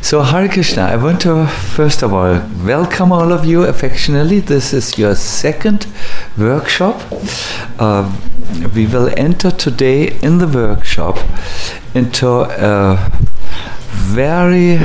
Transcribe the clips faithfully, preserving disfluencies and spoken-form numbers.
So Hare Krishna, I want to first of all welcome all of you affectionately. This is your second workshop. Uh, we will enter today in the workshop into a very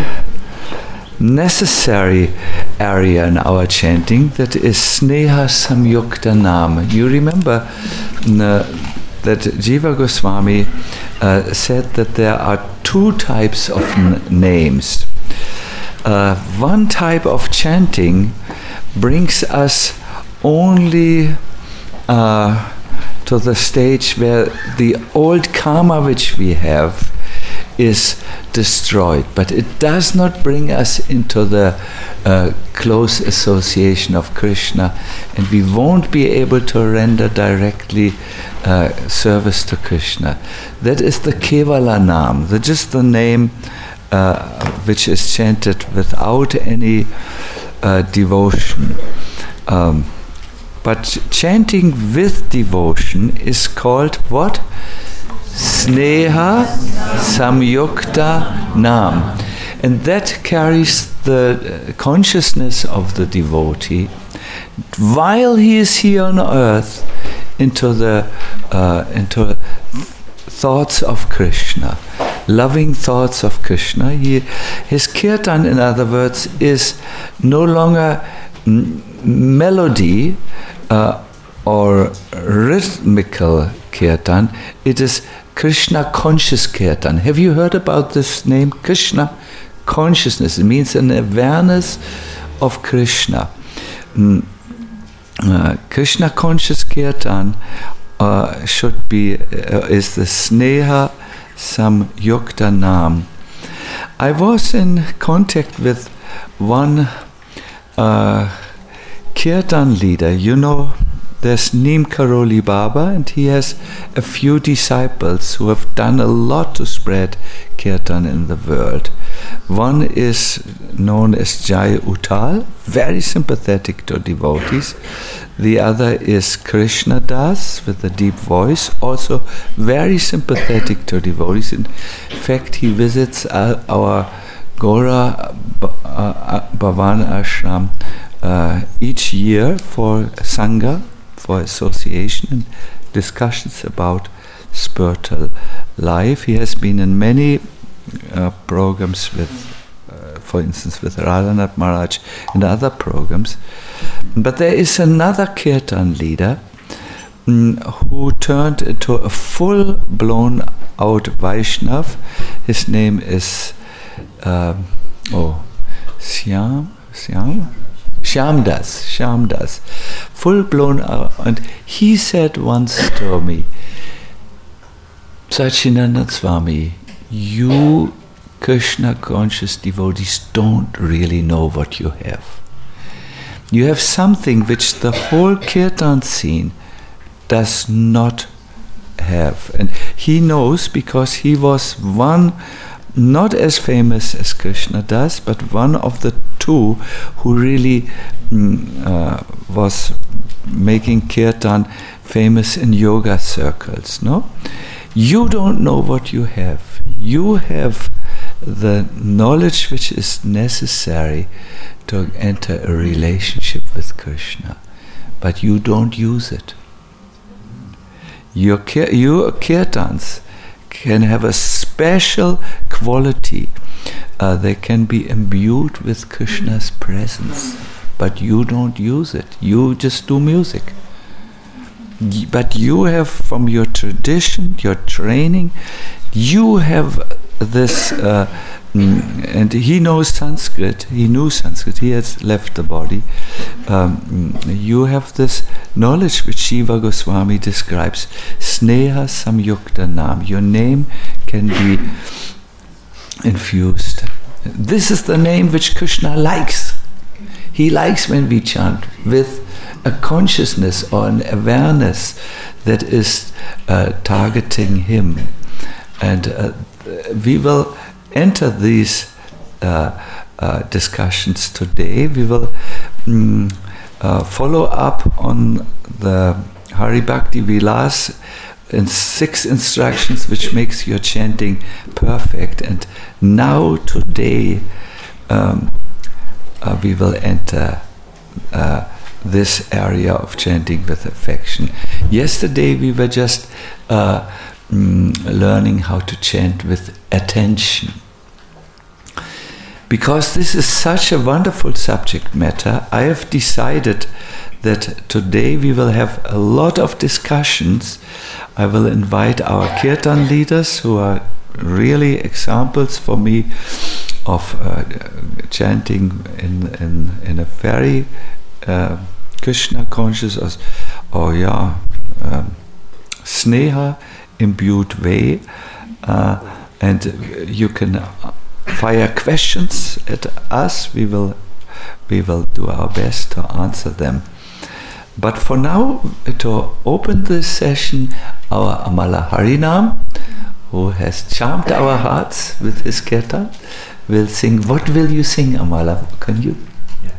necessary area in our chanting, that is Sneha Samyukta Nam. You remember uh, that Jiva Goswami uh, said that there are two types of n- names. Uh, one type of chanting brings us only uh, to the stage where the old karma which we have is destroyed, but it does not bring us into the uh, close association of Krishna, and we won't be able to render directly uh, service to Krishna. That is the Kevala Nam, the, just the name uh, which is chanted without any uh, devotion. Um, but chanting with devotion is called what? Sneha Samyukta Nam. And that carries the consciousness of the devotee while he is here on earth into the uh, into thoughts of Krishna, loving thoughts of Krishna. He, his kirtan, in other words, is no longer m- melody uh, or rhythmical kirtan. It is Krishna conscious kirtan. Have you heard about this name? Krishna consciousness. It means an awareness of Krishna. Mm. Uh, Krishna conscious kirtan uh, should be uh, is the Sneha Samyukta Nam. I was in contact with one uh, kirtan leader. You know, there's Neem Karoli Baba, and he has a few disciples who have done a lot to spread kirtan in the world. One is known as Jai Uttal, very sympathetic to devotees. The other is Krishna Das with a deep voice, also very sympathetic to devotees. In fact, he visits our, our Gora Bhavan Ashram uh, each year for Sangha, for association and discussions about spiritual life. He has been in many uh, programs with, uh, for instance, with Radhanath Maharaj and other programs. But there is another kirtan leader mm, who turned into a full-blown out Vaishnav. His name is um, oh Syam Syam. Shyam Das, Shyam Das, full blown out. And he said once to me, Satchidananda Swami, you Krishna conscious devotees don't really know what you have. You have something which the whole kirtan scene does not have. And he knows because he was one, not as famous as Krishna Das, but one of the two who really mm, uh, was making kirtan famous in yoga circles. No, you don't know what you have. You have the knowledge which is necessary to enter a relationship with Krishna, but you don't use it. Your kir- your kirtans can have a special quality. Uh, they can be imbued with Krishna's presence, but you don't use it. You just do music. Y- but you have, from your tradition, your training, you have this, uh, mm, and he knows Sanskrit, he knew Sanskrit, he has left the body. Um, you have this knowledge which Jiva Goswami describes, Sneha Samyukta Nam. Your name can be infused. This is the name which Krishna likes. He likes when we chant with a consciousness or an awareness that is uh, targeting him. And uh, we will enter these uh, uh, discussions today. We will mm, uh, follow up on the Hari Bhakti Vilas and six instructions which makes your chanting perfect. And now today um, uh, we will enter uh, this area of chanting with affection. Yesterday we were just uh, mm, learning how to chant with attention. Because this is such a wonderful subject matter, I have decided that today we will have a lot of discussions. I will invite our kirtan leaders, who are really examples for me of uh, chanting in, in, in a very uh, Krishna conscious or, or yeah, um, sneha imbued way. Uh, and you can fire questions at us. We will we will do our best to answer them. But for now, to open this session, our Amala Harinam, who has charmed our hearts with his kirtan, will sing. What will you sing, Amala? Can you? Yes.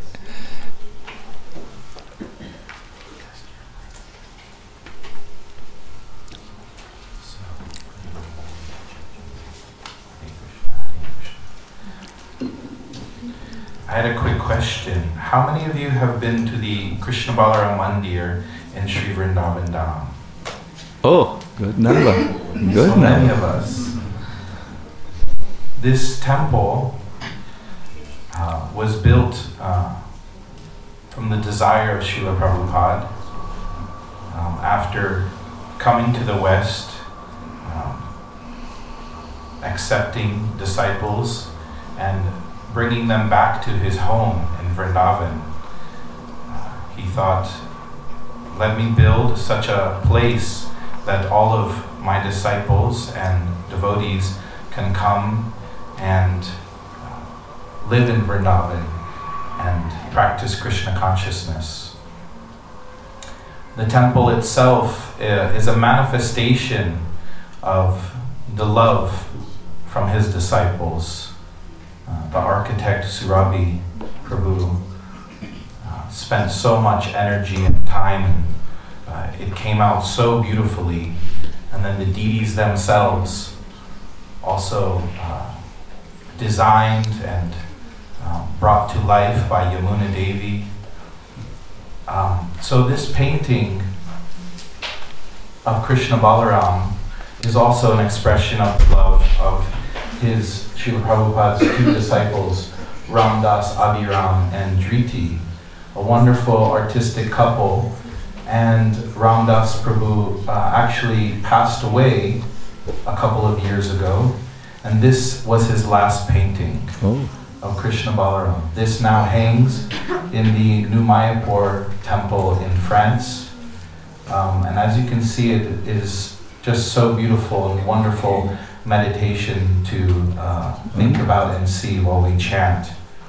I had a quick question. How many of you have been to the Krishna Balaram Mandir in Sri Vrindavan Dham? Oh, good number. Good so number. many of us. This temple uh, was built uh, from the desire of Srila Prabhupada um, after coming to the West, um, accepting disciples and bringing them back to his home in Vrindavan. Uh, he thought, let me build such a place that all of my disciples and devotees can come and uh, live in Vrindavan and practice Krishna consciousness. The temple itself uh, is a manifestation of the love from his disciples. Uh, the architect Surabhi Prabhu uh, spent so much energy and time. Uh, it came out so beautifully. And then the deities themselves also uh, designed and uh, brought to life by Yamuna Devi. Um, so this painting of Krishna Balaram is also an expression of the love of his Srila Prabhupada's two disciples, Ramdas Abhiram and Dhriti, a wonderful artistic couple. And Ramdas Prabhu uh, actually passed away a couple of years ago, and this was his last painting oh. of Krishna Balaram. This now hangs in the New Mayapur temple in France, um, and as you can see, it is just so beautiful and wonderful meditation to uh, think about and see while we chant.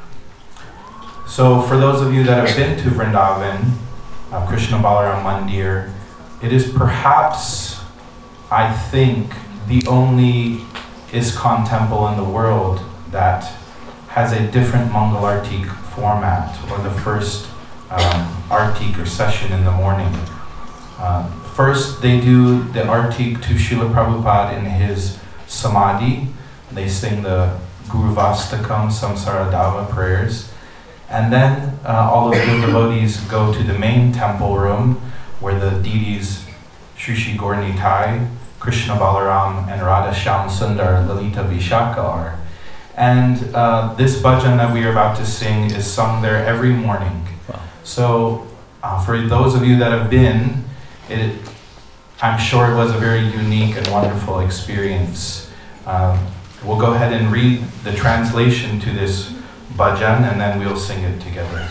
So for those of you that have been to Vrindavan, uh, Krishna Balaram Mandir, it is perhaps, I think, the only ISKCON temple in the world that has a different Mangal Artik format, or the first um, Artik or session in the morning. Uh, first, they do the Artik to Srila Prabhupada in his Samadhi. They sing the Guru Vastakam Samsara Dava prayers. And then uh, all of the devotees go to the main temple room where the deities Shri Shri Gaur Nitai, Krishna Balaram, and Radha Shyam Sundar Lalita Vishaka are. And uh, this bhajan that we are about to sing is sung there every morning. Wow. So uh, for those of you that have been, it, I'm sure it was a very unique and wonderful experience. Um, we'll go ahead and read the translation to this bhajan, and then we'll sing it together.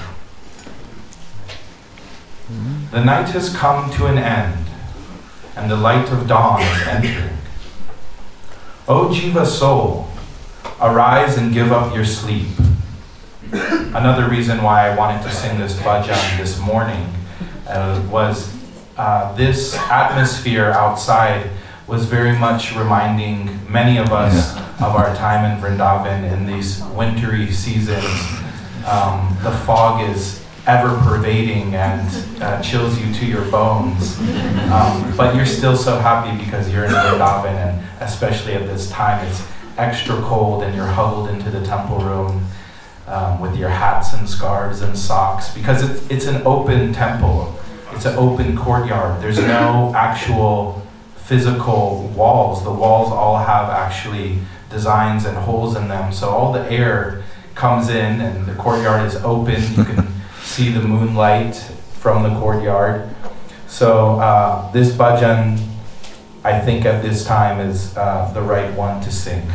Mm-hmm. The night has come to an end, and the light of dawn is entering. O Jiva soul, arise and give up your sleep. Another reason why I wanted to sing this bhajan this morning uh, was uh, this atmosphere outside was very much reminding many of us yeah. of our time in Vrindavan in these wintry seasons. Um, the fog is ever pervading and uh, chills you to your bones. Um, but you're still so happy because you're in Vrindavan, and especially at this time it's extra cold and you're huddled into the temple room. um, with your hats and scarves and socks, because it's, it's an open temple. It's an open courtyard. There's no actual physical walls. The walls all have actually designs and holes in them, so all the air comes in and the courtyard is open. You can see the moonlight from the courtyard. So uh, this bhajan, I think at this time, is uh, the right one to sing.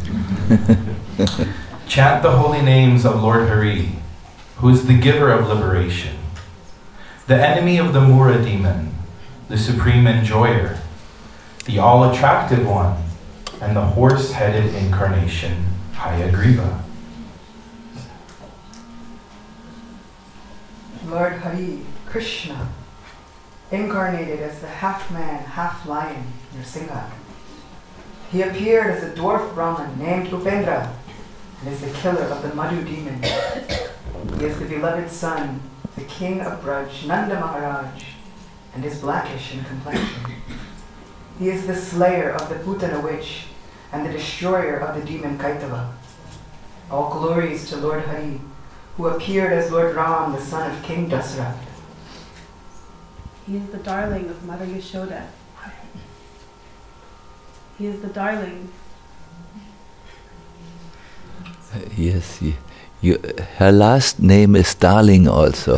Chant the holy names of Lord Hari, who is the giver of liberation, the enemy of the Mura demon, the supreme enjoyer, the all-attractive one, and the horse-headed incarnation, Hayagriva. Lord Hari, Krishna, incarnated as the half-man, half-lion, Nrsimha. He appeared as a dwarf Brahmin named Upendra, and is the killer of the Madhu demon. He is the beloved son of the king of Braj, Nanda Maharaj, and is blackish in complexion. He is the slayer of the Putana witch and the destroyer of the demon Kaitava. All glories to Lord Hari, who appeared as Lord Ram, the son of King Dasarath. He is the darling of Mother Yashoda. He is the darling. Uh, yes, you, you, her last name is Darling also.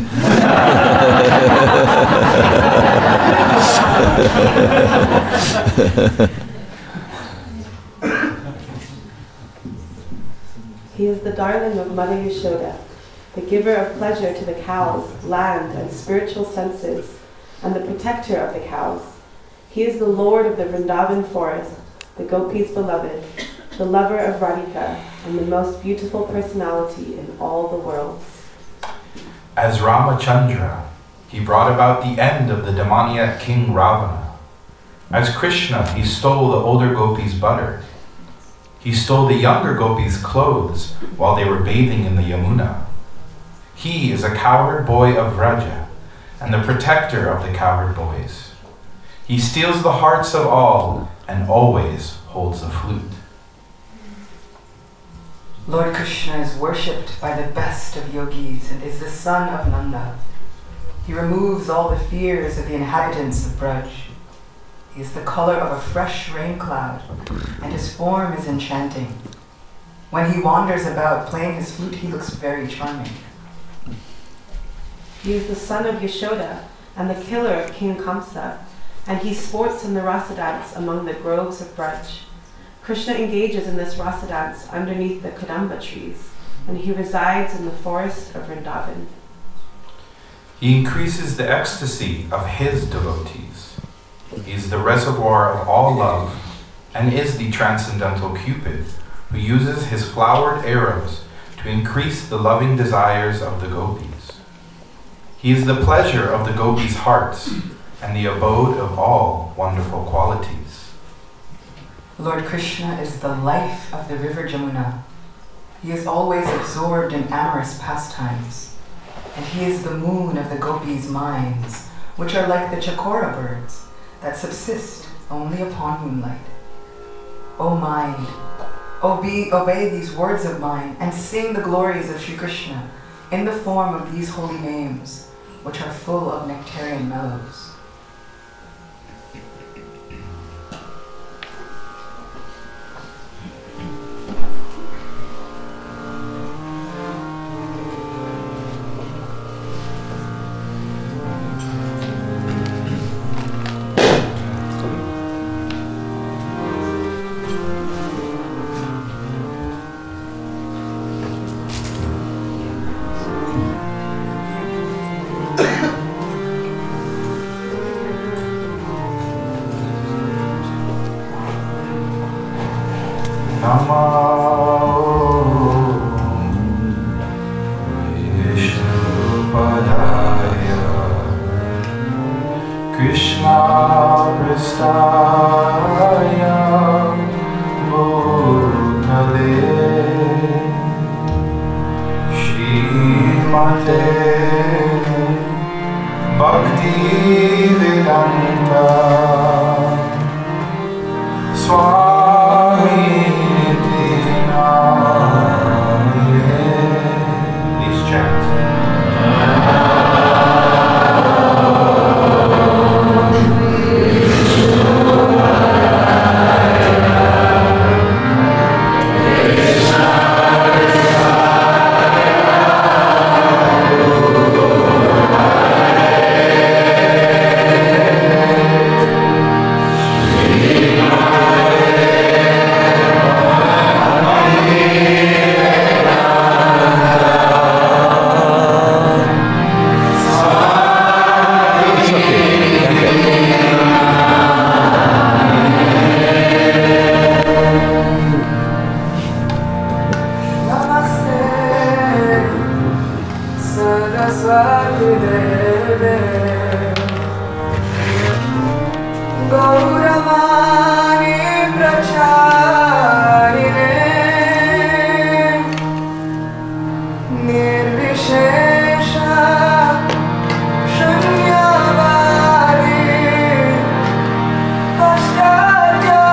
He is the darling of Mother Yashoda, the giver of pleasure to the cows, land, and spiritual senses, and the protector of the cows. He is the lord of the Vrindavan forest, the gopis' beloved, the lover of Radhika, and the most beautiful personality in all the worlds. As Ramachandra, he brought about the end of the demoniac king Ravana. As Krishna, he stole the older gopis' butter. He stole the younger gopis' clothes while they were bathing in the Yamuna. He is a coward boy of Vraja, and the protector of the coward boys. He steals the hearts of all, and always holds a flute. Lord Krishna is worshipped by the best of yogis and is the son of Nanda. He removes all the fears of the inhabitants of Braj. He is the color of a fresh rain cloud, and his form is enchanting. When he wanders about playing his flute, he looks very charming. He is the son of Yashoda and the killer of King Kamsa, and he sports in the rasa dance among the groves of Braj. Krishna engages in this rasa dance underneath the Kadamba trees, and he resides in the forest of Vrindavan. He increases the ecstasy of his devotees. He is the reservoir of all love, and is the transcendental Cupid, who uses his flowered arrows to increase the loving desires of the gopis. He is the pleasure of the gopis' hearts, and the abode of all wonderful qualities. Lord Krishna is the life of the river Jamuna. He is always absorbed in amorous pastimes, and he is the moon of the gopis' minds, which are like the chakora birds that subsist only upon moonlight. O mind, obey, obey these words of mine, and sing the glories of Sri Krishna in the form of these holy names, which are full of nectarian mellows. Swami Dina Vasudeve Gauravani Pracharine Nirvishesha Shunyavadi Paschatya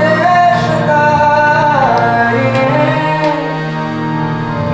Deshatarine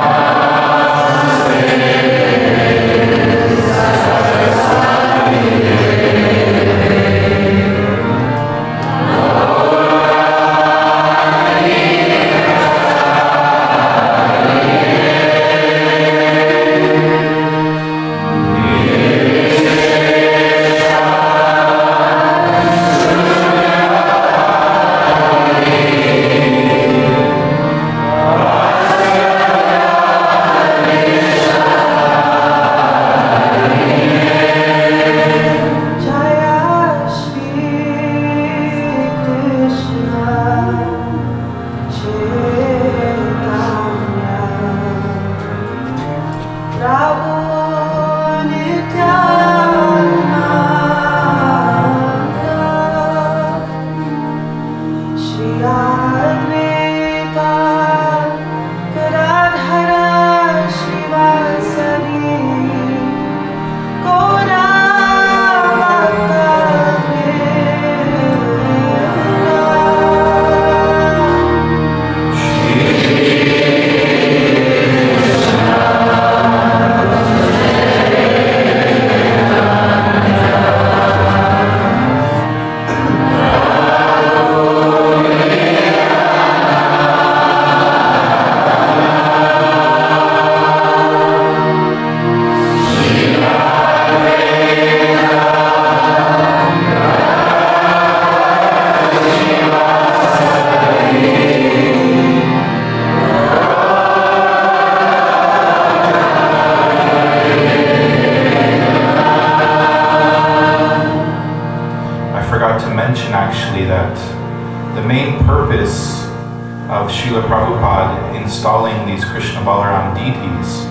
Actually, that the main purpose of Srila Prabhupada installing these Krishna Balaram deities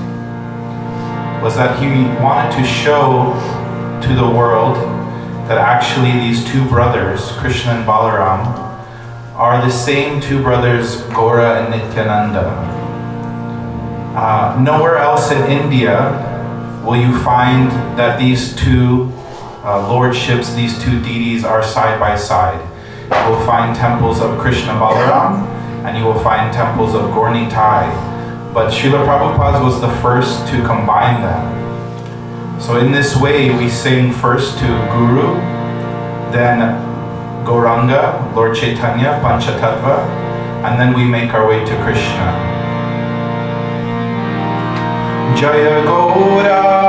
was that he wanted to show to the world that actually these two brothers, Krishna and Balaram, are the same two brothers, Gaura and Nityananda. Uh, nowhere else in India will you find that these two Uh, lordships, these two deities are side by side. You will find temples of Krishna Balaram and you will find temples of Gaura Nitai. But Srila Prabhupada was the first to combine them. So in this way we sing first to Guru, then Gauranga, Lord Chaitanya, Panchatattva, and then we make our way to Krishna. Jaya Gaura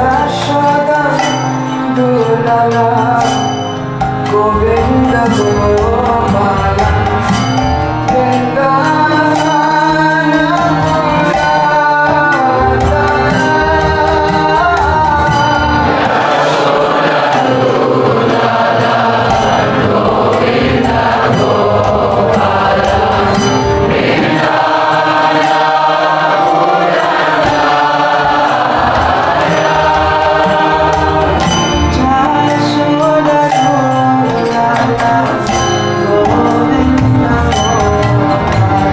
Yashoda Dulala Govinda Gopala Govinda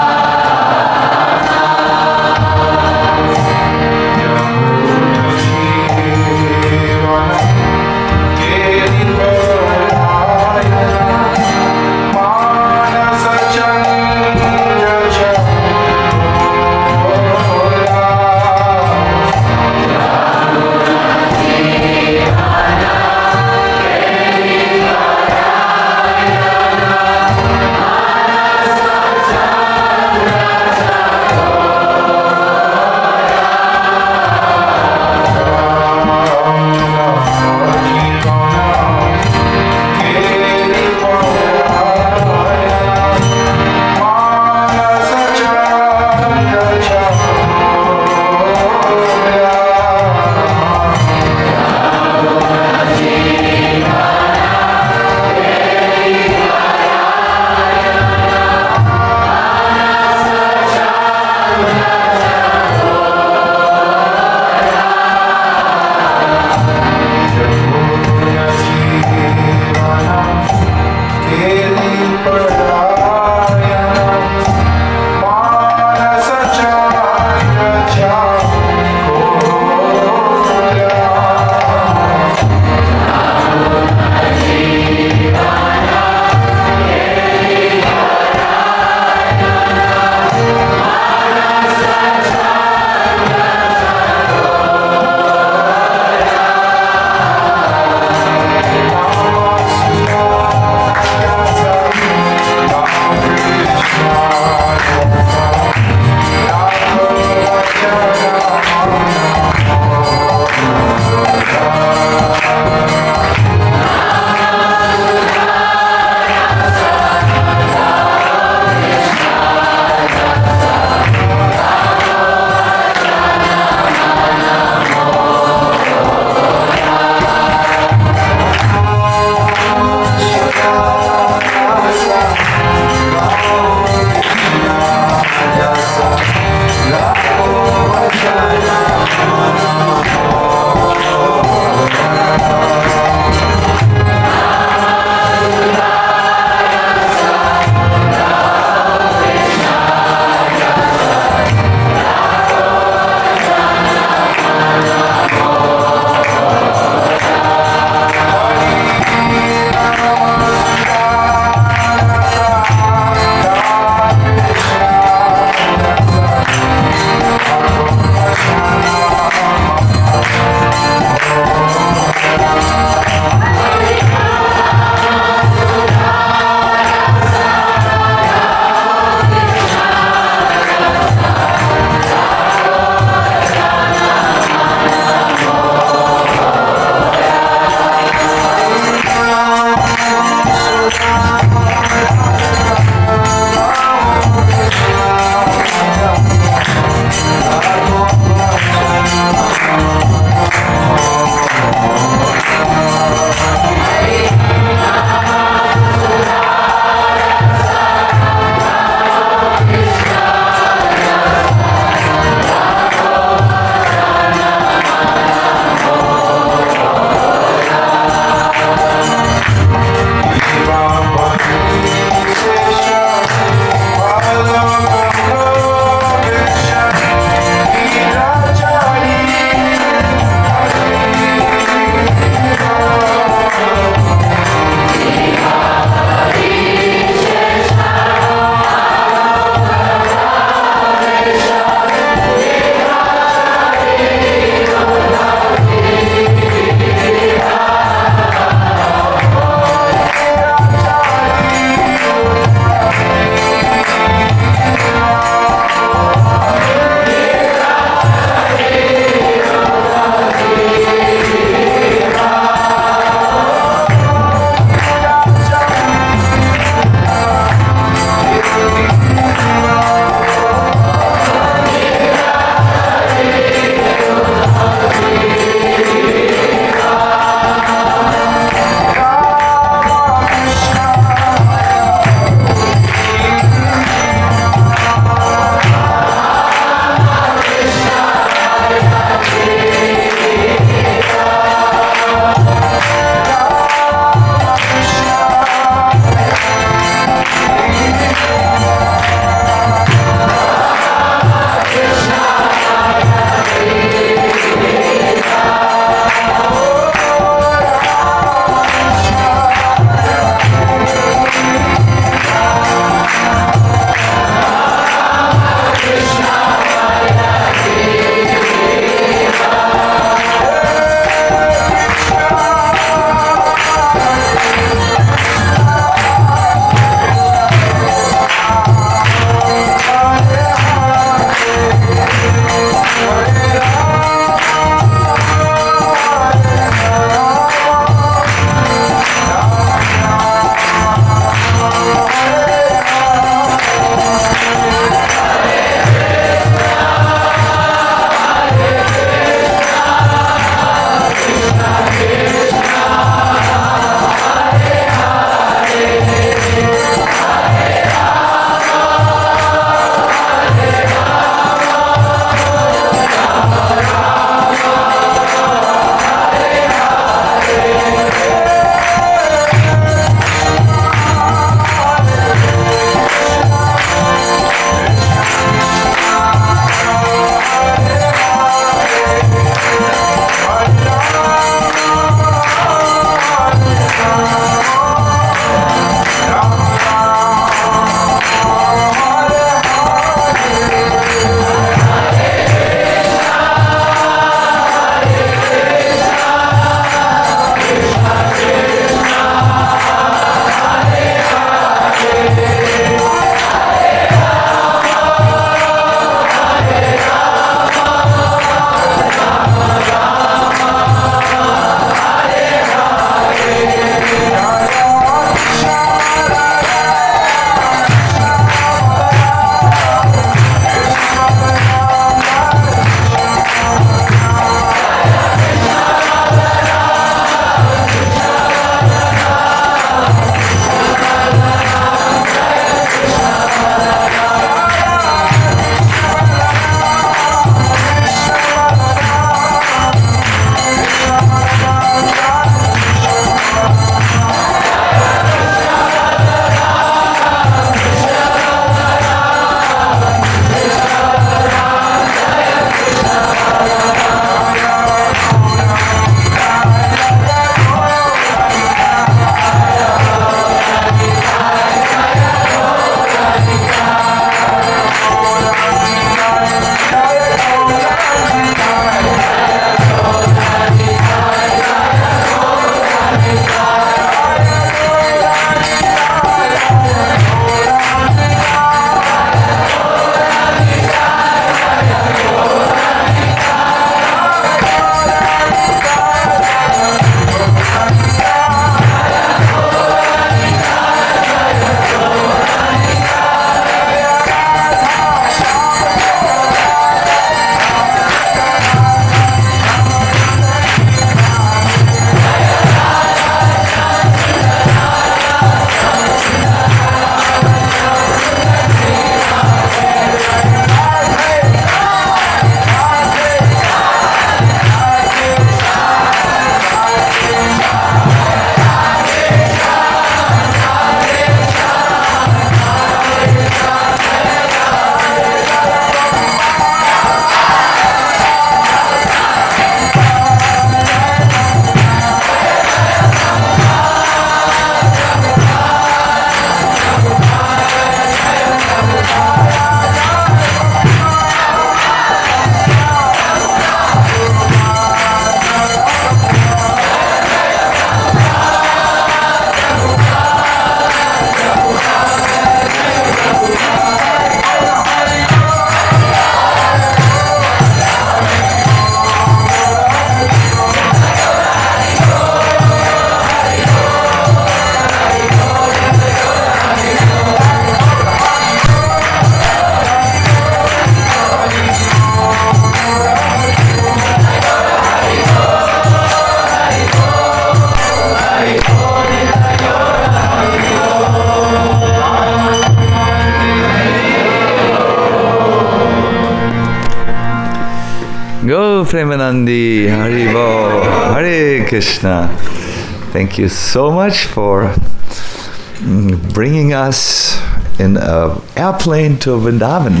Sadhu Premanandi, Haribo, Hare Krishna. Thank you so much for bringing us in an airplane to Vrindavan.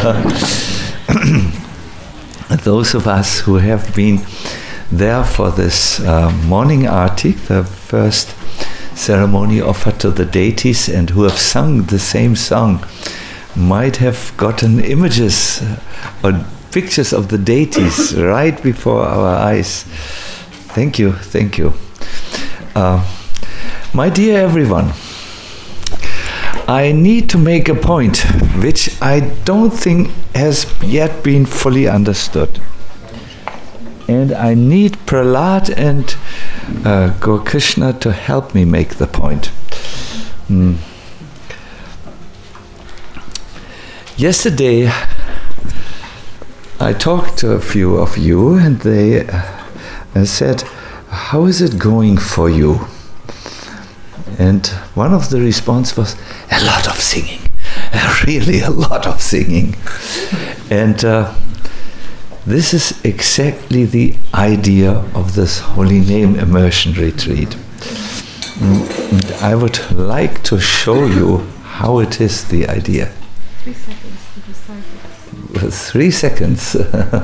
Those of us who have been there for this uh, morning arti, the first ceremony offered to the deities, and who have sung the same song, might have gotten images or pictures of the deities right before our eyes. Thank you, thank you. Uh, my dear everyone, I need to make a point which I don't think has yet been fully understood. And I need Prahlad and uh, Gaur-Krishna to help me make the point. Mm. Yesterday, I talked to a few of you, and they uh, said, "How is it going for you?" And one of the response was, "A lot of singing, really a lot of singing." And uh, this is exactly the idea of this Holy Name Immersion Retreat. And I would like to show you how it is the idea. Three seconds to decide. Three seconds.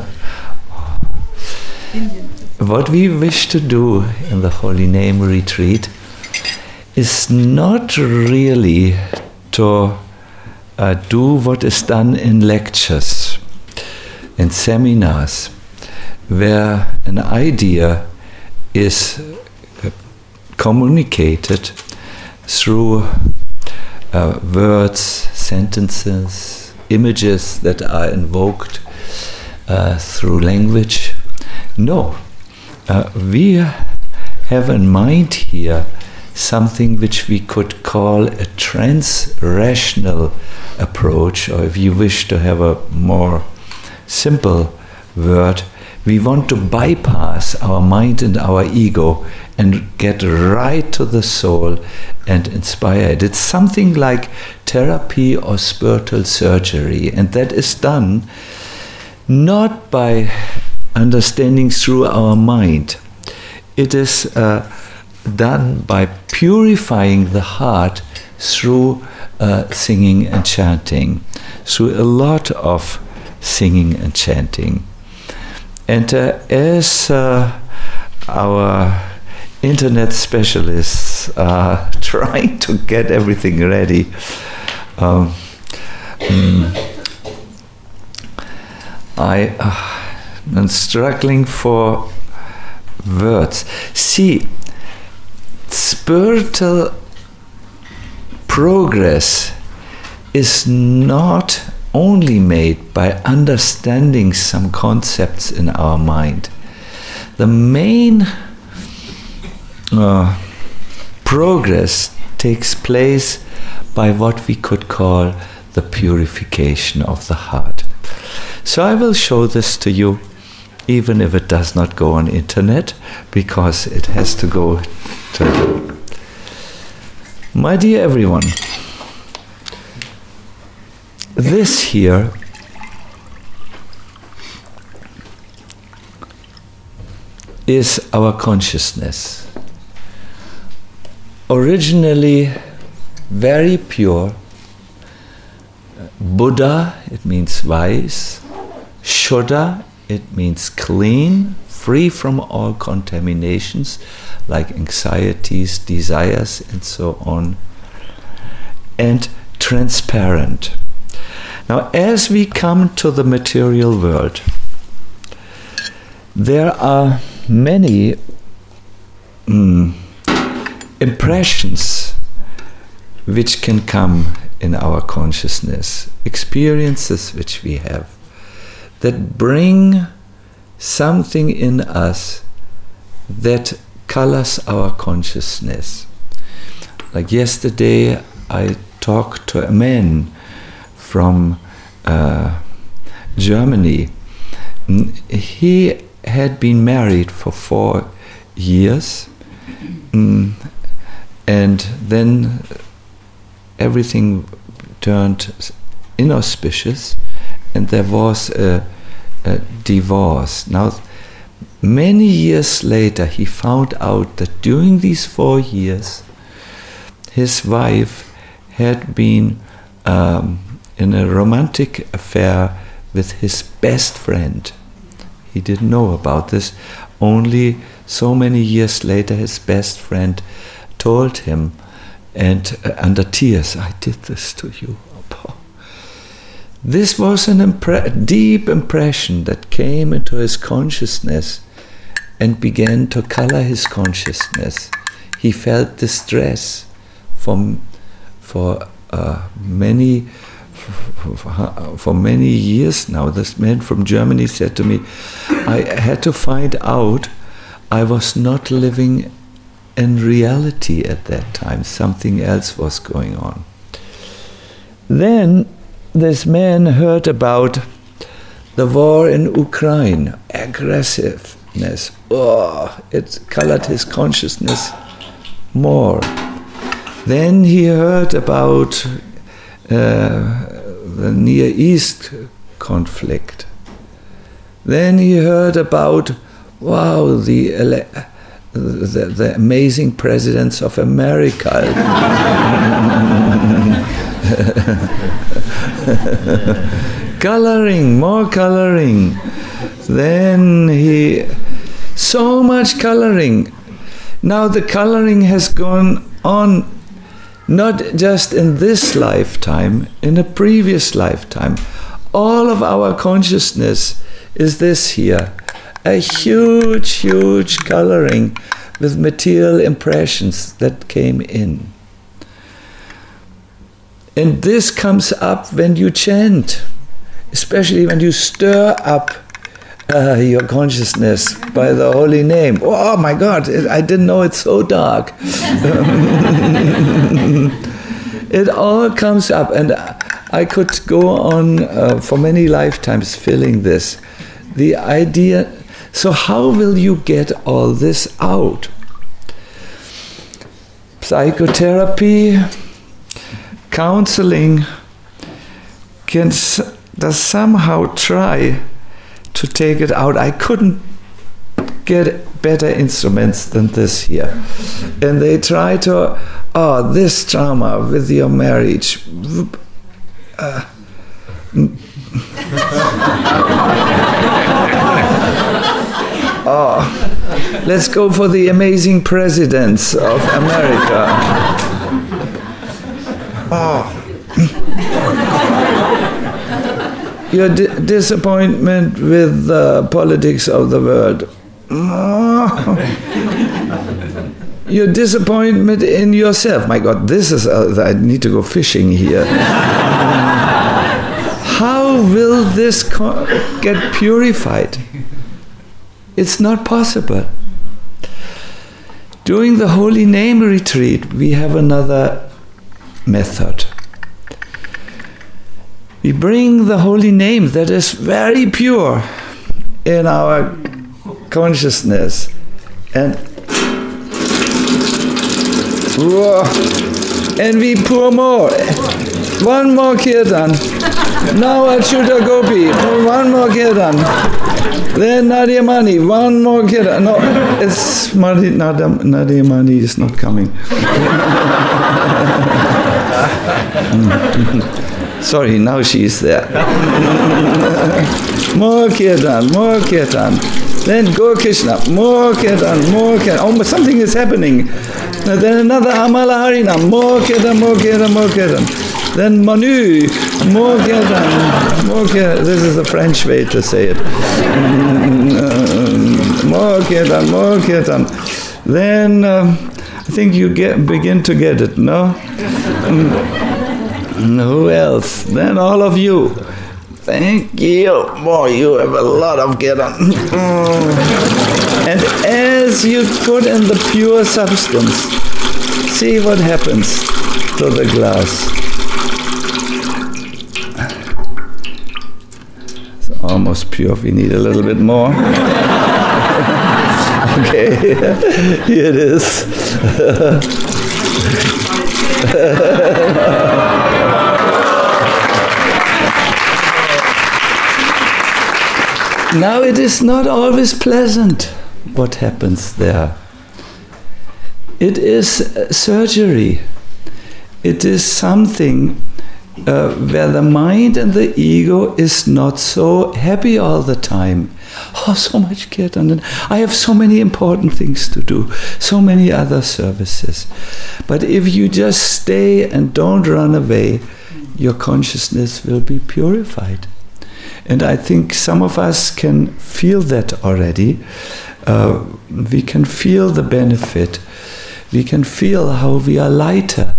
What we wish to do in the Holy Name Retreat is not really to uh, do what is done in lectures, in seminars, where an idea is uh, communicated through uh, words, sentences, images that are invoked uh, through language. No, uh, we have in mind here something which we could call a trans-rational approach, or if you wish to have a more simple word, we want to bypass our mind and our ego and get right to the soul and inspire it. It's something like therapy or spiritual surgery, and that is done not by understanding through our mind. It is uh, done by purifying the heart through uh, singing and chanting, through a lot of singing and chanting. And uh, as uh, our internet specialists are trying to get everything ready, um, mm, I uh, am struggling for words. See, spiritual progress is not only made by understanding some concepts in our mind. The main uh, progress takes place by what we could call the purification of the heart. So I will show this to you, even if it does not go on internet, because it has to go to... My dear everyone, this here is our consciousness. Originally very pure. Buddha, it means wise. Shuddha, it means clean, free from all contaminations like anxieties, desires, and so on. And transparent. Now, as we come to the material world, there are many mm, impressions which can come in our consciousness, experiences which we have, that bring something in us that colors our consciousness. Like yesterday, I talked to a man from uh, Germany. He had been married for four years, mm, and then everything turned inauspicious, and there was a uh, divorce. Now, many years later, he found out that during these four years, his wife had been um, in a romantic affair with his best friend. He didn't know about this. Only so many years later, his best friend told him, and uh, under tears, I did this to you. This was an impre- deep impression that came into his consciousness and began to color his consciousness. He felt distress from, for uh, many for, for many years now. This man from Germany said to me, I had to find out I was not living in reality at that time. Something else was going on. Then this man heard about the war in Ukraine, aggressiveness. Oh, it colored his consciousness more. Then he heard about uh, the Near East conflict. Then he heard about, wow, the, ele- the, the amazing presidents of America. Coloring, more coloring. Then he, so much coloring. Now the coloring has gone on not just in this lifetime, in a previous lifetime. All of our consciousness is this here, a huge, huge coloring with material impressions that came in. And this comes up when you chant, especially when you stir up uh, your consciousness by the holy name. Oh my God, it, I didn't know it's so dark. It all comes up, and I could go on uh, for many lifetimes filling this. The idea, so how will you get all this out? Psychotherapy, counseling can does somehow try to take it out. I couldn't get better instruments than this here. And they try to, oh, this trauma with your marriage. Uh, oh, let's go for the amazing presidents of America. Oh. Your di- disappointment with the politics of the world. Oh. Your disappointment in yourself. My God, this is, uh, I need to go fishing here. How will this co- get purified? It's not possible. During the Holy Name retreat, we have another method. We bring the holy name that is very pure in our consciousness, and and we pour more. One more kirtan. Now Achyuta Gopi. One more kirtan. Then Nadia Mani. One more kirtan. No, it's Mani, Nadia, Nadia Mani is not coming. Sorry, now she is there. More kirtan, more kirtan. Then go Krishna, more kirtan, more kirtan. Oh, but something is happening. Then another Amala Harinam, more kirtan, more kirtan, more kirtan. Then Manu, more kirtan, more kirtan. This is the French way to say it. More kirtan, more kirtan. Then um, I think you get begin to get it, no? Who else? Then all of you. Thank you. Boy, you have a lot of kirtan. And as you put in the pure substance, see what happens to the glass. It's almost pure. We need a little bit more. Okay, here it is. Now it is not always pleasant what happens there. It is surgery. It is something uh, where the mind and the ego is not so happy all the time. Oh, so much kirtan. I have so many important things to do, so many other services. But if you just stay and don't run away, your consciousness will be purified. And I think some of us can feel that already. Uh, we can feel the benefit. We can feel how we are lighter.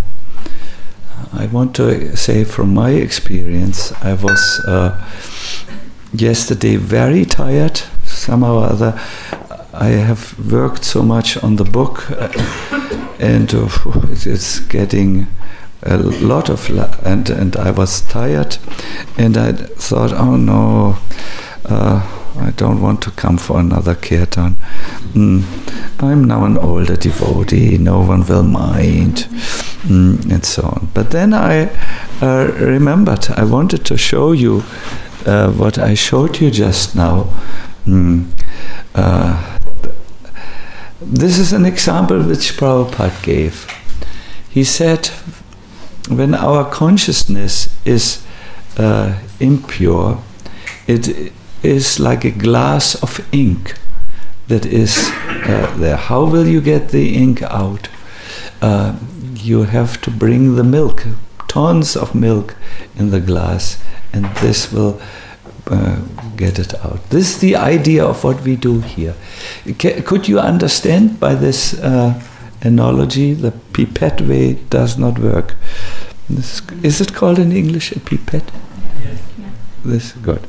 I want to say from my experience, I was uh, yesterday very tired. Somehow or other, I have worked so much on the book, uh, and uh, it's getting a lot of, la- and and I was tired, and I thought, oh no, uh, I don't want to come for another kirtan. Mm, I'm now an older devotee, no one will mind, mm, and so on. But then I uh, remembered, I wanted to show you uh, what I showed you just now. Mm, uh, th- this is an example which Prabhupada gave. He said, when our consciousness is uh, impure, it is like a glass of ink that is uh, there. How will you get the ink out? Uh, you have to bring the milk, tons of milk in the glass, and this will uh, get it out. This is the idea of what we do here. C- could you understand by this uh, analogy? The pipette way does not work. This, is it called in English a pipette? Yes. Yeah. This good.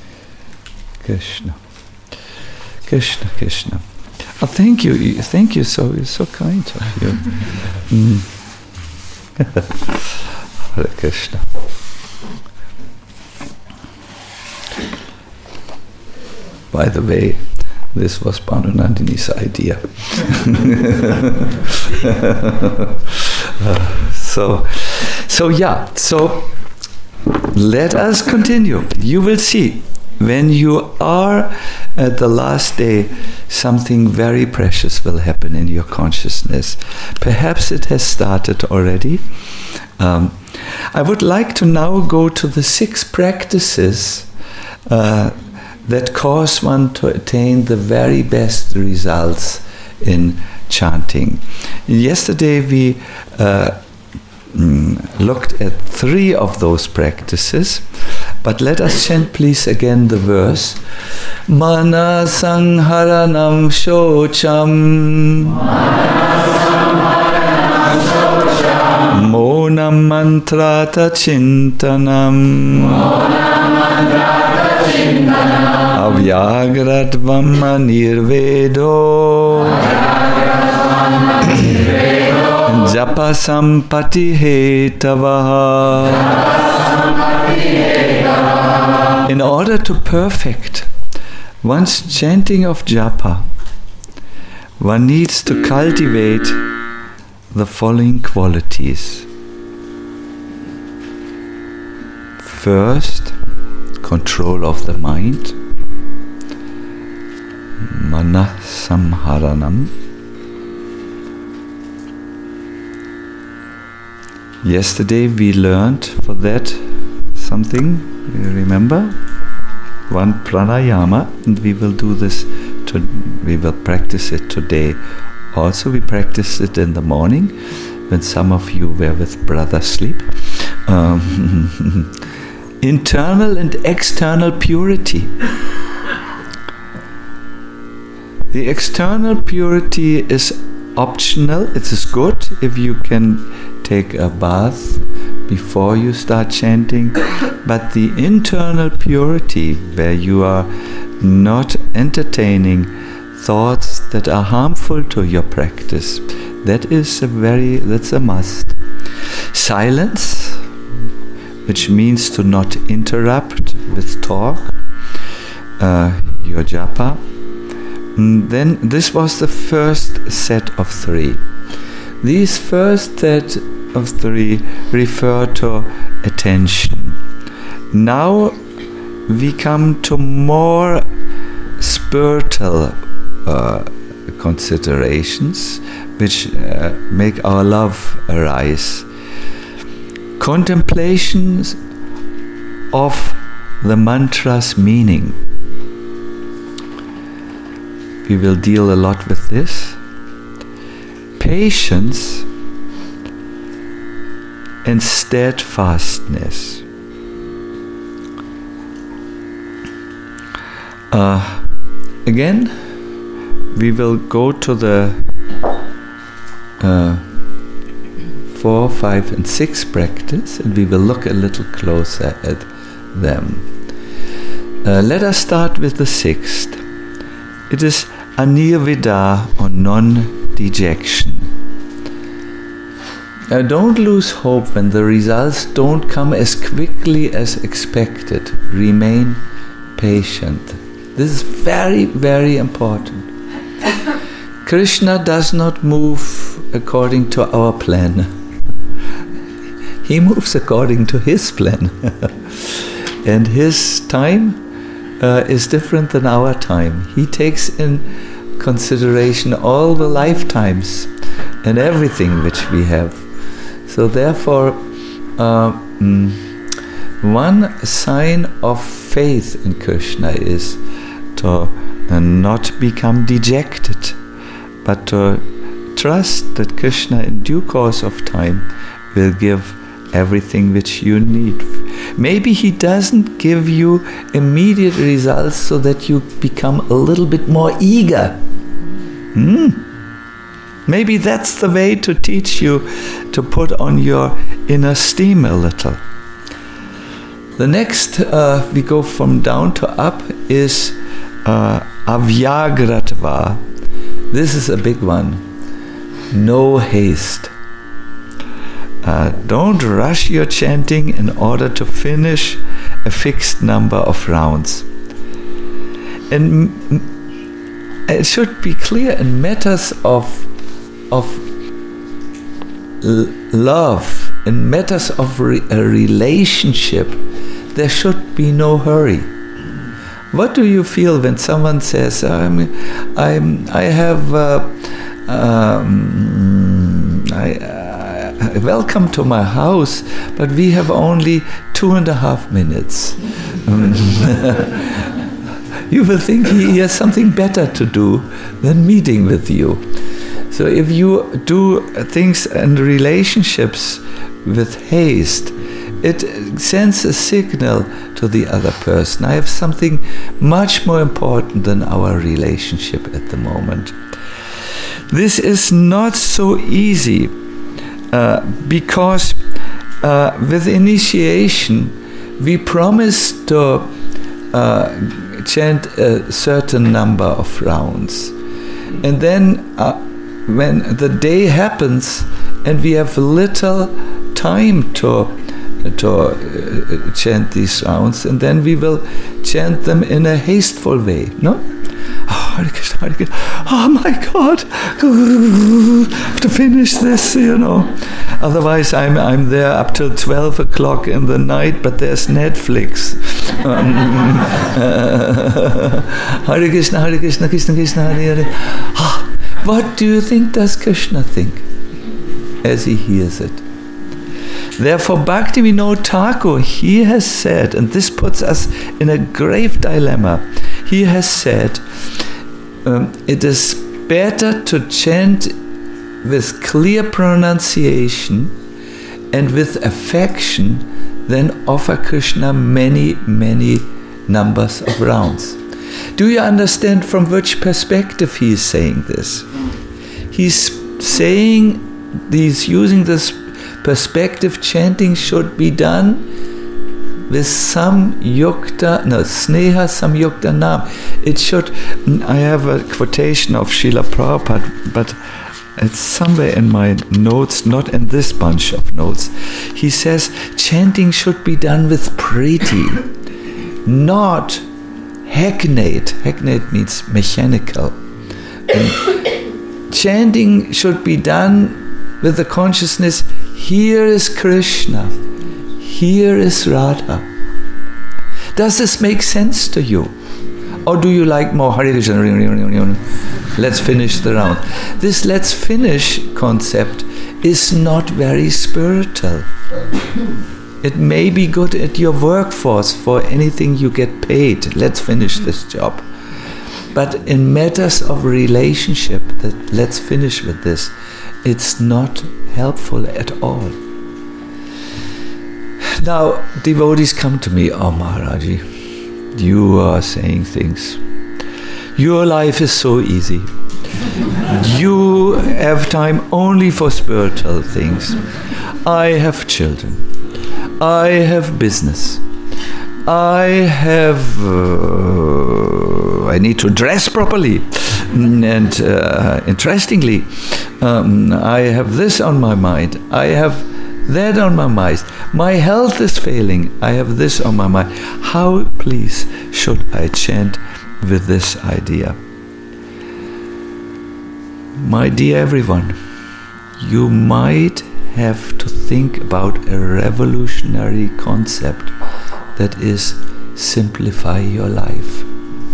Krishna, Krishna, Krishna. Oh, thank you, thank you. So you're so kind of you. mm. Hare Krishna. By the way, this was Bhanunandini's idea. uh, so, so yeah. So let us continue. You will see. When you are at the last day, something very precious will happen in your consciousness. Perhaps it has started already. Um, I would like to now go to the six practices uh, that cause one to attain the very best results in chanting. Yesterday we uh, mm, looked at three of those practices. But let us chant please again the verse. Mana sangharanam shocham Monam mantrata chintanam Avyagradvamma nirvedo Japa sampati hetavaha. In order to perfect one's chanting of japa, one needs to cultivate the following qualities. First, control of the mind, mana samharanam. Yesterday we learned for that something, you remember? One pranayama, and we will do this, to, we will practice it today. Also, we practiced it in the morning when some of you were with brother sleep. Um, internal and external purity. The external purity is optional. It is good if you can take a bath before you start chanting, but the internal purity, where you are not entertaining thoughts that are harmful to your practice, that is a very, that's a must. Silence, which means to not interrupt with talk, uh, your japa. And then this was the first set of three. These first set of three refer to attention. Now we come to more spiritual uh, considerations which uh, make our love arise. Contemplations of the mantra's meaning. We will deal a lot with this. Patience and steadfastness. Uh, again, we will go to the uh, four, five, and six practice, and we will look a little closer at them. Uh, let us start with the sixth. It is Anirvida, or non-dejection. Uh, don't lose hope when the results don't come as quickly as expected. Remain patient. This is very, very important. Krishna does not move according to our plan. He moves according to his plan. And his time uh, is different than our time. He takes in consideration all the lifetimes and everything which we have. So therefore, uh, mm, one sign of faith in Krishna is to uh, not become dejected, but to trust that Krishna in due course of time will give everything which you need. Maybe he doesn't give you immediate results so that you become a little bit more eager. Hmm. Maybe that's the way to teach you to put on your inner steam a little. The next, uh, we go from down to up, is uh, Avyagratva. This is a big one. No haste. Uh, don't rush your chanting in order to finish a fixed number of rounds. And m- it should be clear in matters of of l- love, in matters of re- a relationship, there should be no hurry. What do you feel when someone says, I'm, I'm, I have, uh, um, I, uh, welcome to my house, but we have only two and a half minutes. You will think he has something better to do than meeting with you. So if you do things and relationships with haste, it sends a signal to the other person. I have something much more important than our relationship at the moment. This is not so easy uh, because uh, with initiation we promise to uh, chant a certain number of rounds. And then uh, when the day happens and we have little time to to uh, chant these rounds, and then we will chant them in a hasteful way, no? Oh, Hare Krishna, Hare Krishna. Oh my God, I have to finish this, you know. Otherwise, I'm I'm there up till twelve o'clock in the night, but there's Netflix. Um, uh, Hare Krishna, Hare Krishna, Krishna Krishna, Hare Hare. Oh, what do you think does Krishna think as he hears it? Therefore, Bhaktivinoda Thakur, he has said, and this puts us in a grave dilemma, he has said, um, it is better to chant with clear pronunciation and with affection than offer Krishna many, many numbers of rounds. Do you understand from which perspective he is saying this? He's saying, he's using this perspective, chanting should be done with some yukta, no, sneha samyukta nam. It should, I have a quotation of Srila Prabhupada, but it's somewhere in my notes, not in this bunch of notes. He says, chanting should be done with priti, not hackneyed. Hackneyed means mechanical. And chanting should be done with the consciousness, here is Krishna, here is Radha. Does this make sense to you? Or do you like more Hare Krishna? Let's finish the round. This let's finish concept is not very spiritual. It may be good at your workforce for anything you get paid. Let's finish this job. But in matters of relationship, that let's finish with this, it's not helpful at all. Now, devotees come to me, oh Maharaji, you are saying things. Your life is so easy. You have time only for spiritual things. I have children. I have business. I have, uh, I need to dress properly. And uh, interestingly, um, I have this on my mind. I have that on my mind. My health is failing. I have this on my mind. How, please, should I chant with this idea? My dear everyone, you might have to think about a revolutionary concept that is simplify your life.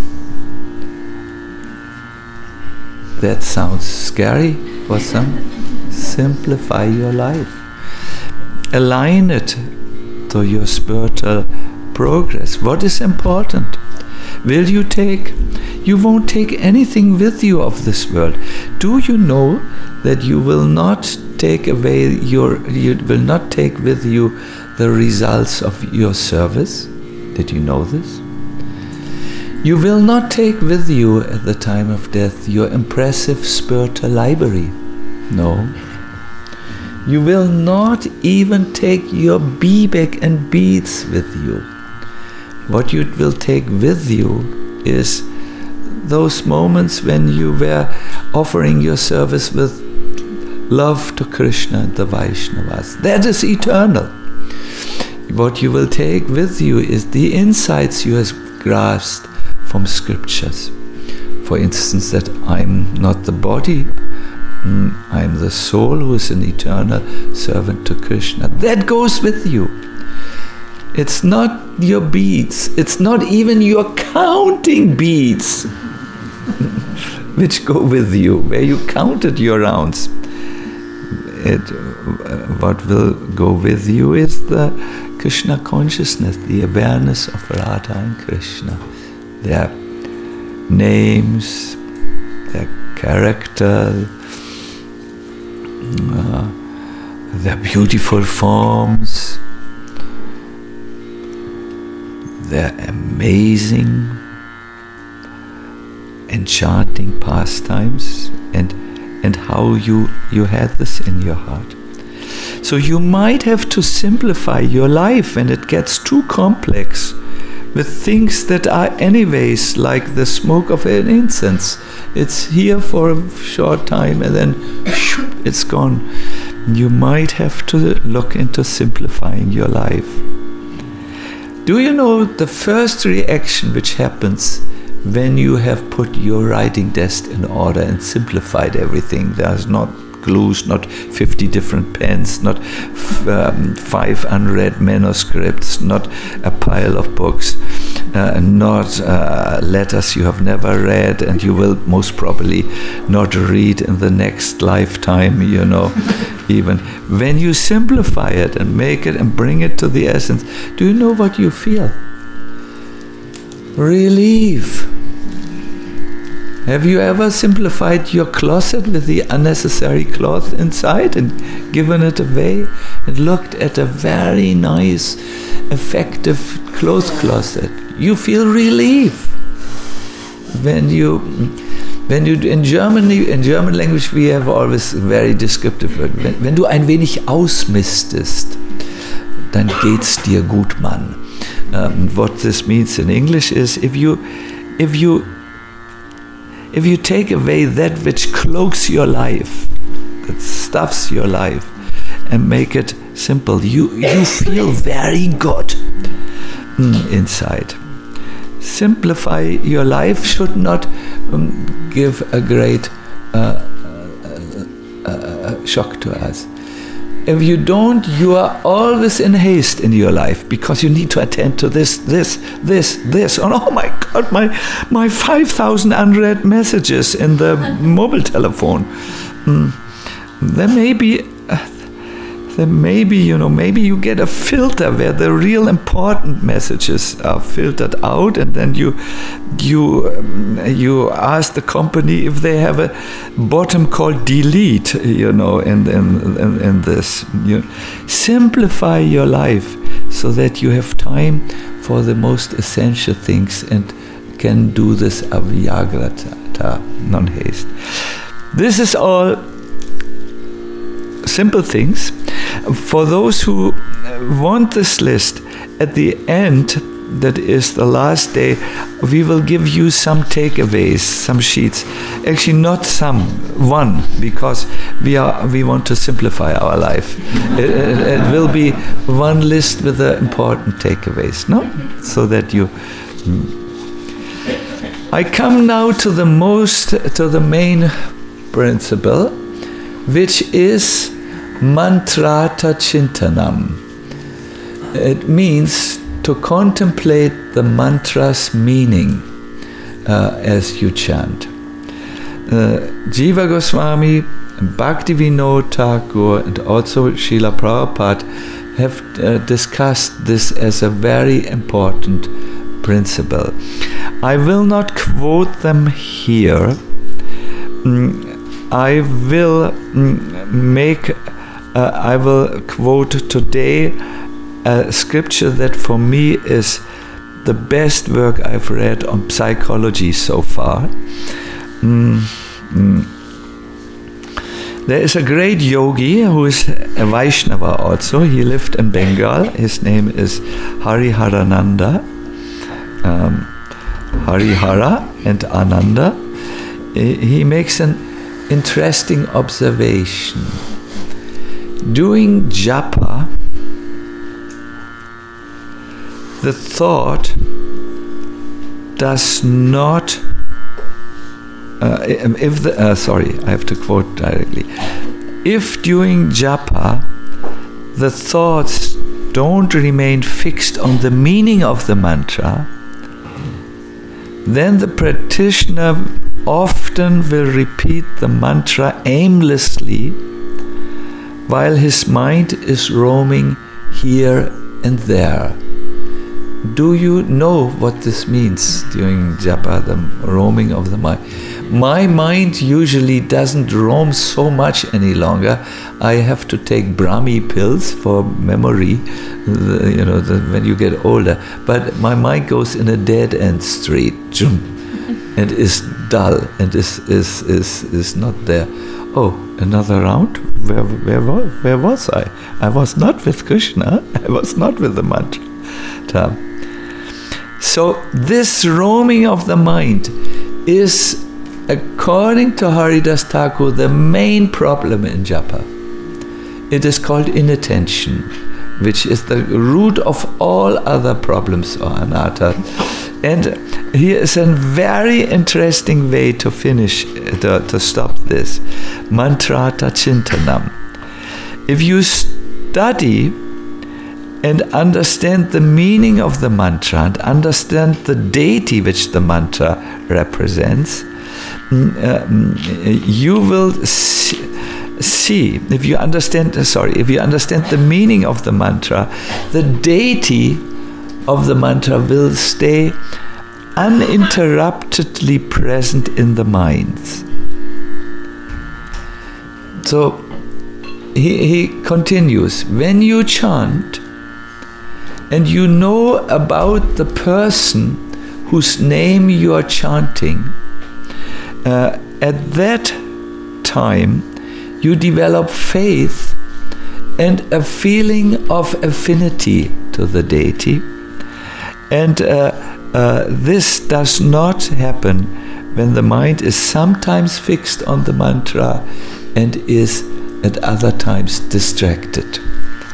That sounds scary for some. Simplify your life. Align it to your spiritual progress. What is important? Will you take, you won't take anything with you of this world. Do you know that you will not take away your, you will not take with you the results of your service? Did you know this? You will not take with you at the time of death your impressive spiritual library. No. You will not even take your bebek and beads with you. What you will take with you is those moments when you were offering your service with love to Krishna and the Vaishnavas. That is eternal. What you will take with you is the insights you have grasped from scriptures. For instance, that I'm not the body, I'm the soul who is an eternal servant to Krishna. That goes with you. It's not your beads, it's not even your counting beads which go with you, where you counted your rounds. It, uh, what will go with you is the Krishna consciousness, the awareness of Radha and Krishna, their names, their character, uh, their beautiful forms, their amazing, enchanting pastimes, and and how you, you had this in your heart. So you might have to simplify your life when it gets too complex with things that are anyways like the smoke of an incense. It's here for a short time and then it's gone. You might have to look into simplifying your life. Do you know the first reaction which happens when you have put your writing desk in order and simplified everything? There's not glues, not fifty different pens, not f- um, five unread manuscripts, not a pile of books, uh, not uh, letters you have never read and you will most probably not read in the next lifetime, you know. Even when you simplify it and make it and bring it to the essence, do you know what you feel? Relief. Have you ever simplified your closet with the unnecessary cloth inside and given it away and looked at a very nice, effective clothes closet? You feel relief. When you, when you in Germany, in German language we have always very descriptive word. Wenn, wenn du ein wenig ausmistest, dann geht's dir gut, Mann. Um, what this means in English is if you, if you, if you take away that which cloaks your life, that stuffs your life, and make it simple, you you feel very good mm, inside. Simplify your life should not um, give a great uh, uh, uh, uh, shock to us. if you don't, you are always in haste in your life because you need to attend to this, this, this, this. And oh my God, my my five thousand unread messages in the mobile telephone. Mm. There may be, uh, there may be, you know, maybe you get a filter where the real important messages are filtered out, and then you, you, um, you ask the company if they have a bottom called delete, you know, in in in, in this. You simplify your life so that you have time for the most essential things and can do this avyagrata, non-haste. This is all simple things. For those who want this list, at the end, that is the last day, we will give you some takeaways, some sheets. Actually, not some, one, because we are we want to simplify our life. It, it, it will be one list with the important takeaways, no? So that you. I come now to the most, to the main principle, which is mantrata chintanam. It means to contemplate the mantra's meaning uh, as you chant. Uh, Jiva Goswami, Bhaktivinoda Thakur, and also Srila Prabhupada have uh, discussed this as a very important principle. I will not quote them here. Mm, I will mm, make, uh, I will quote today a scripture that for me is the best work I've read on psychology so far. Mm, mm. There is a great yogi who is a Vaishnava also. He lived in Bengal. His name is Hariharananda. Um, Harihara and Ananda. He makes an interesting observation. Doing japa, the thought does not. Uh, if the uh, sorry, I have to quote directly. If during japa the thoughts don't remain fixed on the meaning of the mantra, then the practitioner often will repeat the mantra aimlessly while his mind is roaming here and there. Do you know what this means during japa, the roaming of the mind? My mind usually doesn't roam so much any longer. I have to take Brahmi pills for memory, the, you know, the, when you get older. But my mind goes in a dead-end street, and is dull, and is is is is not there. Oh, another round? Where where was where was I? I was not with Krishna. I was not with the mantra. So this roaming of the mind is, according to Haridas Thakur, the main problem in japa. It is called inattention, which is the root of all other problems or anatta. And here is a very interesting way to finish, to, to stop this. Mantrata chintanam. If you study and understand the meaning of the mantra and understand the deity which the mantra represents, uh, you will see, see, if you understand, sorry, if you understand the meaning of the mantra, the deity of the mantra will stay uninterruptedly present in the minds. So he, he continues, when you chant and you know about the person whose name you are chanting, uh, at that time you develop faith and a feeling of affinity to the deity. And uh, uh, this does not happen when the mind is sometimes fixed on the mantra and is at other times distracted.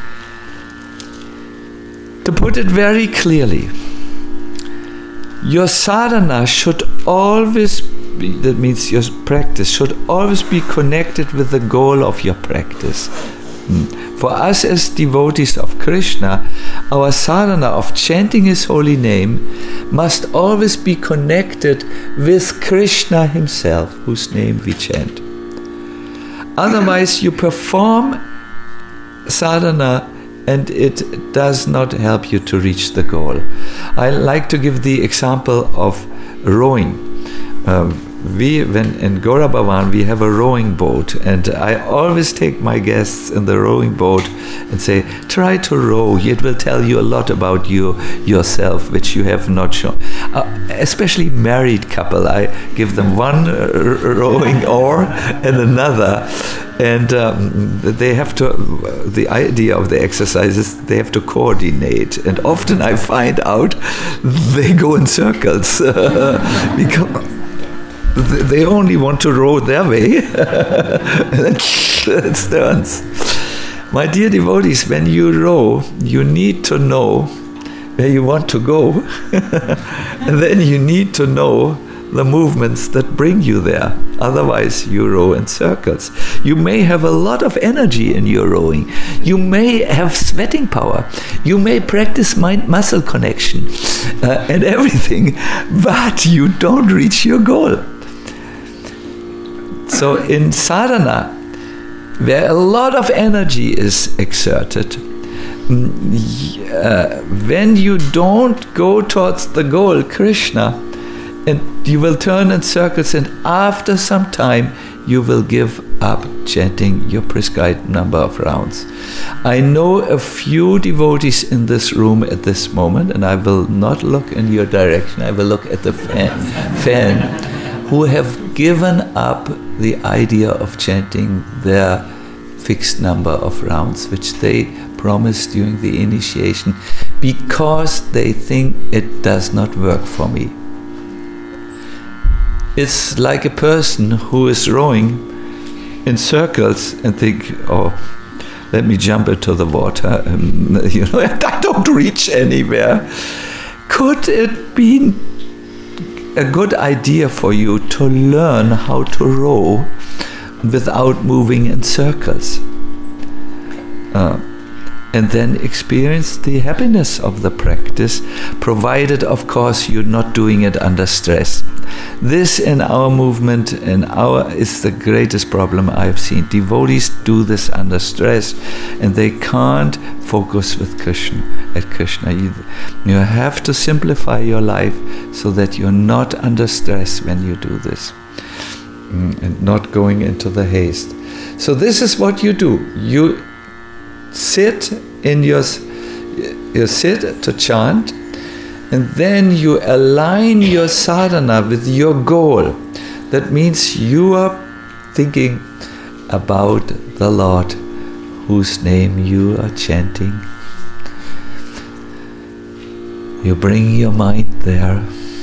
To put it very clearly, your sadhana should always be, that means your practice should always be connected with the goal of your practice. For us as devotees of Krishna, our sadhana of chanting his holy name must always be connected with Krishna himself, whose name we chant. Otherwise, you perform sadhana and it does not help you to reach the goal. I like to give the example of rowing. Um, we, when in Gora Bhavan, we have a rowing boat, and I always take my guests in the rowing boat and say, try to row. It will tell you a lot about you yourself, which you have not shown. Uh, especially married couple, I give them one uh, rowing oar and another. And um, they have to, uh, the idea of the exercise is they have to coordinate. And often I find out they go in circles because they only want to row their way. And then it turns. My dear devotees, when you row, you need to know where you want to go. And then you need to know the movements that bring you there. Otherwise, you row in circles. You may have a lot of energy in your rowing. You may have sweating power. You may practice mind-muscle connection uh, and everything, but you don't reach your goal. So in sadhana, where a lot of energy is exerted, uh, when you don't go towards the goal, Krishna, and you will turn in circles, and after some time you will give up chanting your prescribed number of rounds. I know a few devotees in this room at this moment, and I will not look in your direction, I will look at the fan, fan who have given up the idea of chanting their fixed number of rounds, which they promised during the initiation, because they think it does not work for me. It's like a person who is rowing in circles and think, oh, let me jump into the water. Um, you know, I don't reach anywhere. Could it be a good idea for you to learn how to row without moving in circles? Uh, and then experience the happiness of the practice, provided, of course, you're not doing it under stress. This in our movement in our is the greatest problem I've seen. Devotees do this under stress, and they can't focus with Krishna at Krishna. You, you have to simplify your life so that you're not under stress when you do this, mm, and not going into the haste. So this is what you do. You sit in your you sit to chant, and then you align your sadhana with your goal. That means you are thinking about the Lord, whose name you are chanting. You bring your mind there,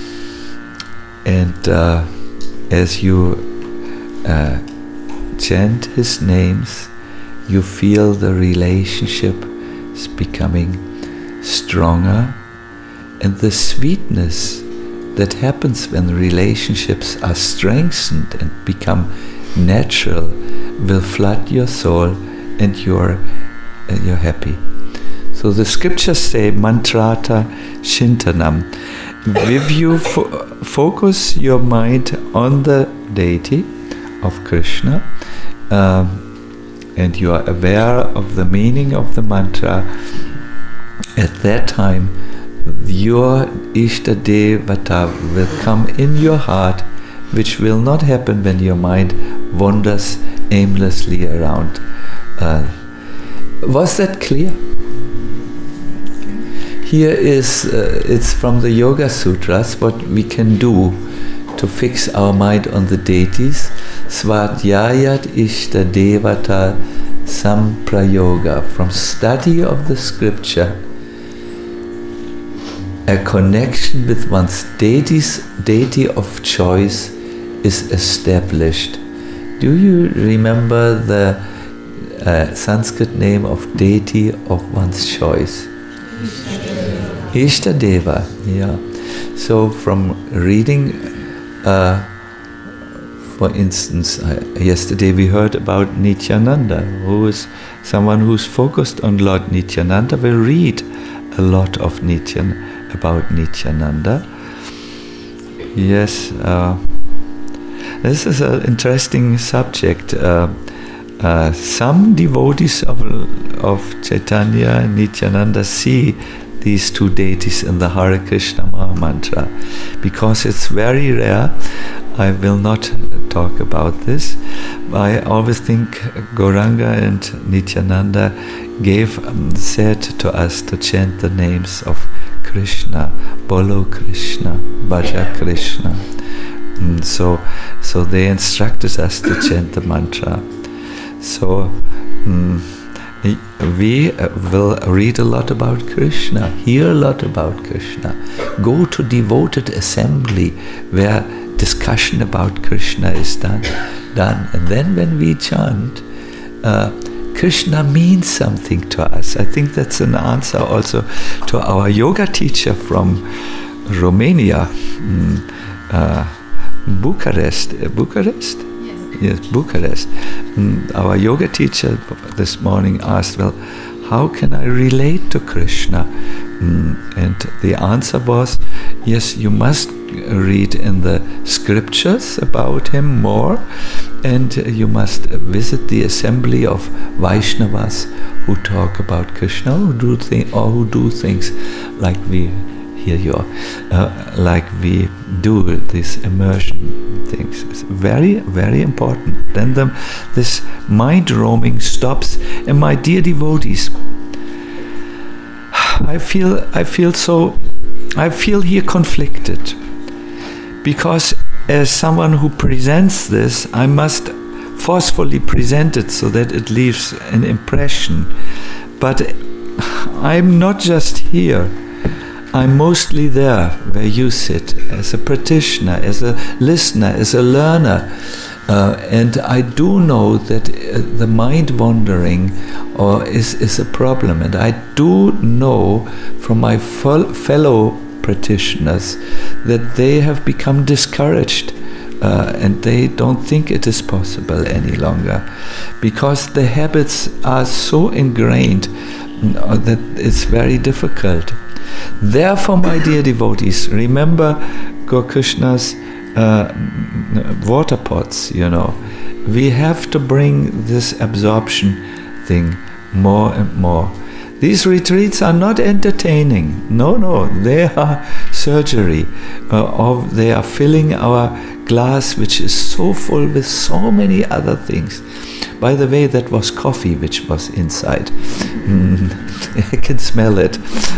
and uh, as you uh, chant his names, you feel the relationship is becoming stronger, and the sweetness that happens when relationships are strengthened and become natural will flood your soul, and you're, uh, you're happy. So the scriptures say, mantrata chintanam. If you fo- focus your mind on the deity of Krishna, um, and you are aware of the meaning of the mantra, at that time your Ishta Devata will come in your heart, which will not happen when your mind wanders aimlessly around. Uh, was that clear? Here is, uh, it's from the Yoga Sutras, what we can do to fix our mind on the deities. Svadhyayat Ishta Devata Samprayoga. From study of the scripture, a connection with one's deity's, deity of choice is established. Do you remember the uh, Sanskrit name of deity of one's choice? Ishtadeva, yeah. So from reading uh, for instance, I, yesterday we heard about Nityananda, who is someone who's focused on Lord Nityananda. We read a lot of Nityan, about Nityananda. Yes, uh, this is an interesting subject. Uh, uh, some devotees of, of Chaitanya and Nityananda see these two deities in the Hare Krishna Maha Mantra. Because it's very rare, I will not talk about this. I always think Gauranga and Nityananda gave, um, said to us to chant the names of Krishna, Bolo Krishna, Bhaja Krishna. And so, so they instructed us to chant the mantra. So, um, we will read a lot about Krishna, hear a lot about Krishna, go to devoted assembly where discussion about Krishna is done, done. And then when we chant, uh, Krishna means something to us. I think that's an answer also to our yoga teacher from Romania, mm, uh, Bucharest. Uh, Bucharest? Yes, Bucharest. Mm, our yoga teacher this morning asked, well, how can I relate to Krishna? Mm, and the answer was, yes, you must read in the scriptures about him more, and you must visit the assembly of Vaishnavas who talk about Krishna, who do thi- or who do things like we here you are, uh, like we do these immersion things. It's very, very important. Then the, this mind roaming stops. And my dear devotees, I feel, I feel so, I feel here conflicted, because as someone who presents this, I must forcefully present it so that it leaves an impression. But I'm not just here. I'm mostly there where you sit, as a practitioner, as a listener, as a learner. Uh, and I do know that uh, the mind wandering or is, is a problem. And I do know from my fel- fellow practitioners that they have become discouraged. Uh, and they don't think it is possible any longer, because the habits are so ingrained uh, that it's very difficult. Therefore, my dear devotees, remember Gaur-Krishna's uh, water pots, you know. We have to bring this absorption thing more and more. These retreats are not entertaining. No, no, they are surgery. Uh, of, they are filling our glass, which is so full with so many other things. By the way, that was coffee which was inside. Mm, I can smell it.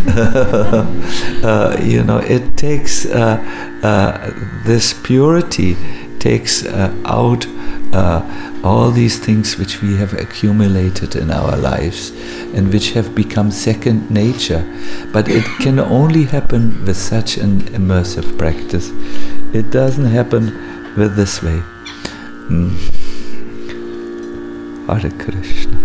uh, you know, it takes uh, uh, this purity takes uh, out uh, all these things which we have accumulated in our lives and which have become second nature. But it can only happen with such an immersive practice. It doesn't happen with this way. Mm. Hare Krishna.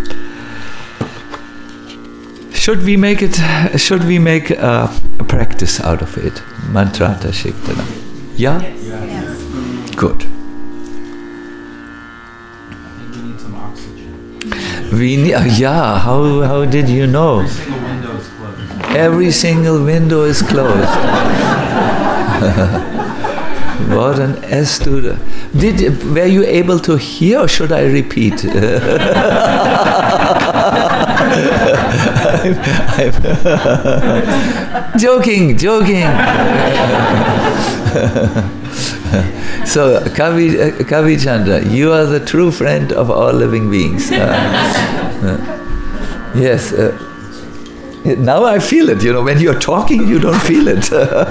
Should we make it? Should we make a, a practice out of it? Mantrata Shiktana. Yeah? Yes. Yes. Good. I think we need some oxygen. We need, uh, yeah, how, how did you know? Every single window is closed. Every single window is closed. What an astute. Did were you able to hear, or should I repeat? I'm, I'm joking, joking. So, Kavi, uh, Kavi Chandra, you are the true friend of all living beings. Uh, uh, yes. Uh, now I feel it. You know, when you're talking, you don't feel it.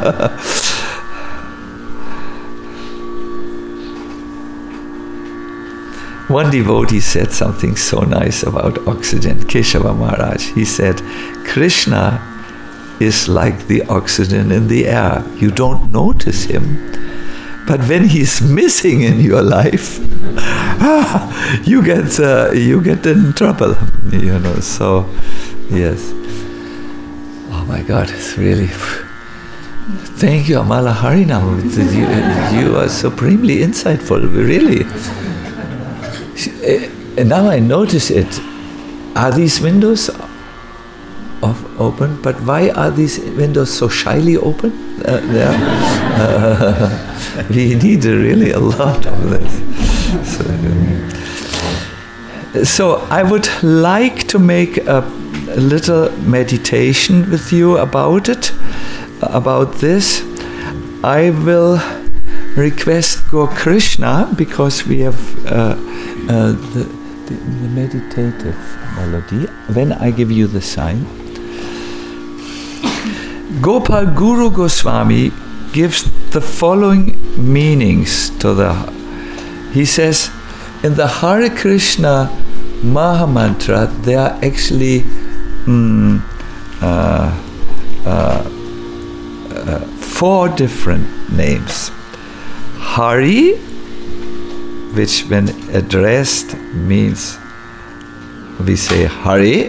One devotee said something so nice about oxygen, Keshava Maharaj. He said, Krishna is like the oxygen in the air. You don't notice him. But when he's missing in your life, ah, you get uh, you get in trouble. You know, so, yes. Oh my God, it's really Thank you, Amala Harinam. You, you are supremely insightful, really. And now I notice it. Are these windows of open? But why are these windows so shyly open? Uh, there, uh, we need really a lot of this. So, so I would like to make a, a little meditation with you about it, about this. I will request Gaur Krishna, because we have uh, uh, the, the, the meditative melody. When I give you the sign, Gopal Guru Goswami gives the following meanings to the. He says, in the Hare Krishna Mahamantra, there are actually mm, uh, uh, uh, four different names. Hari, which when addressed means, we say Hari.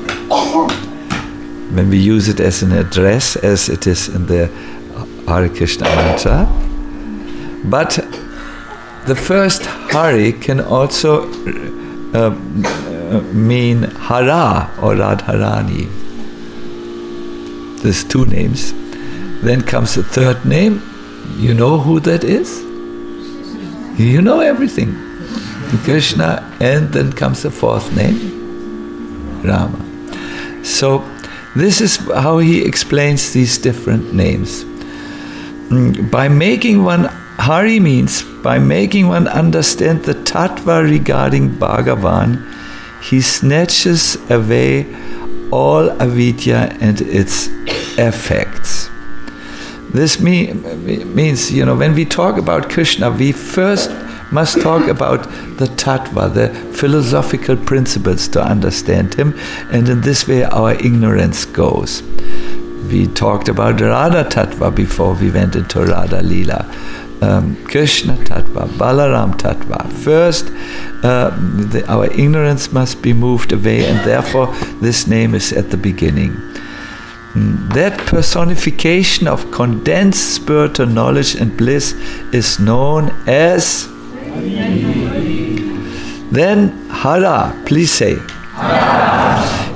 When we use it as an address, as it is in the Hare Krishna mantra. But the first Hari can also uh, uh, mean Hara or Radharani. There's two names. Then comes the third name. You know who that is? You know everything. Krishna. And then comes the fourth name, Rama. So this is how he explains these different names. By making one, Hari means, by making one understand the tattva regarding Bhagavan, he snatches away all avidya and its effects. This mean, means, you know, when we talk about Krishna, we first must talk about the tattva, the philosophical principles to understand him, and in this way our ignorance goes. We talked about Radha tattva before we went into Radha Leela. Um, Krishna tattva, Balaram tattva. First, uh, the, our ignorance must be moved away, and therefore this name is at the beginning. That personification of condensed spiritual knowledge and bliss is known as. Then Hara, please say. Hara.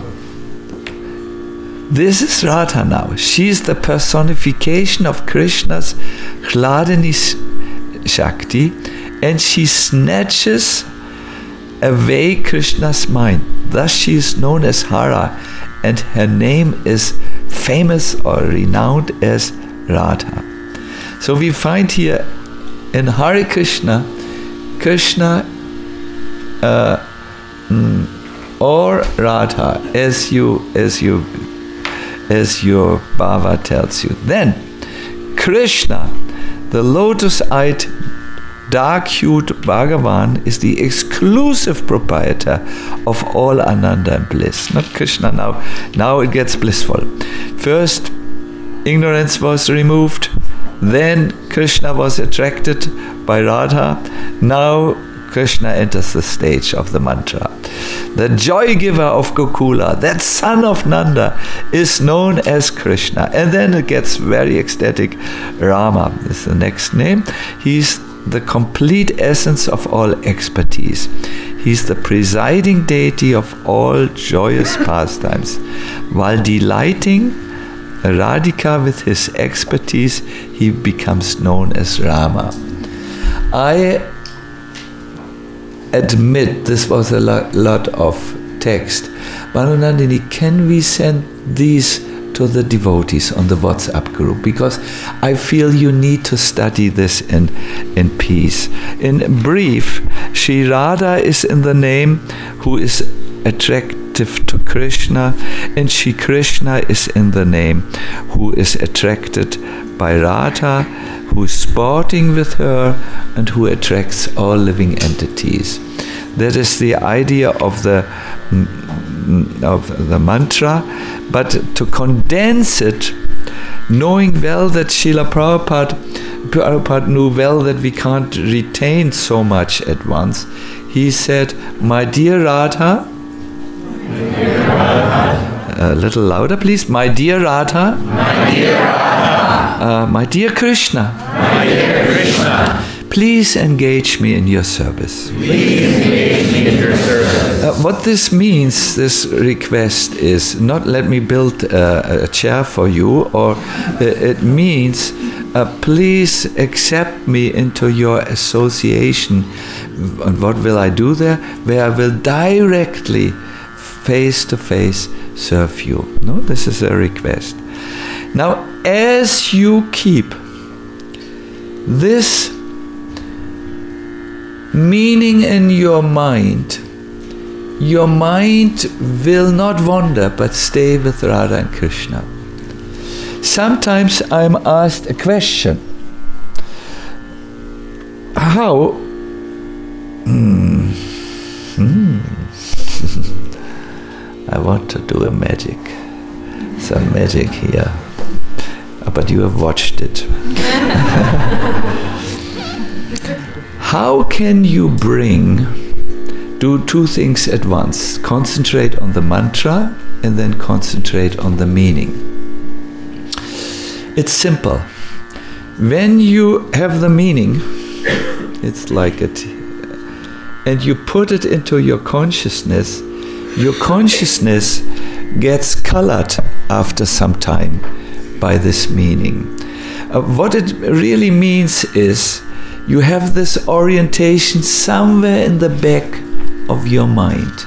This is Radha now. She is the personification of Krishna's Hladini Shakti, and she snatches away Krishna's mind. Thus she is known as Hara, and her name is famous or renowned as Radha. So we find here in Hare Krishna, Krishna uh, mm, or Radha, as you as you as your Bhava tells you. Then Krishna, the lotus-eyed, dark-hued Bhagavan, is the exclusive proprietor of all Ananda and bliss. Not Krishna now. Now it gets blissful. First, ignorance was removed. Then Krishna was attracted by Radha. Now Krishna enters the stage of the mantra. The joy giver of Gokula, that son of Nanda, is known as Krishna. And then it gets very ecstatic. Rama is the next name. He's the complete essence of all expertise. He's the presiding deity of all joyous pastimes. While delighting Radhika with his expertise, he becomes known as Rama. I admit this was a lot, lot of text. Bhanunandini, can we send these to the devotees on the WhatsApp group? Because I feel you need to study this in, in peace. In brief, Shri Radha is in the name who is attractive to Krishna, and Shri Krishna is in the name who is attracted by Radha, who is sporting with her, and who attracts all living entities. That is the idea of the of the mantra, but to condense it, knowing well that Srila Prabhupada, Prabhupada knew well that we can't retain so much at once, he said, my dear Radha, my dear Radha. A little louder please, my dear Radha, my dear Radha. Uh, my dear Krishna. My dear Krishna. Please engage me in your service. Please engage me in your service. Uh, what this means, this request, is not let me build uh, a chair for you, or uh, it means uh, please accept me into your association. And what will I do there? Where I will directly, face to face, serve you. No, this is a request. Now, as you keep this meaning in your mind, your mind will not wander but stay with Radha and Krishna. Sometimes I'm asked a question. How? Hmm. Hmm. I want to do a magic. Some magic here. But you have watched it. How can you bring, do two things at once? Concentrate on the mantra and then concentrate on the meaning. It's simple. When you have the meaning, it's like it, and you put it into your consciousness, your consciousness gets colored after some time by this meaning. Uh, what it really means is you have this orientation somewhere in the back of your mind.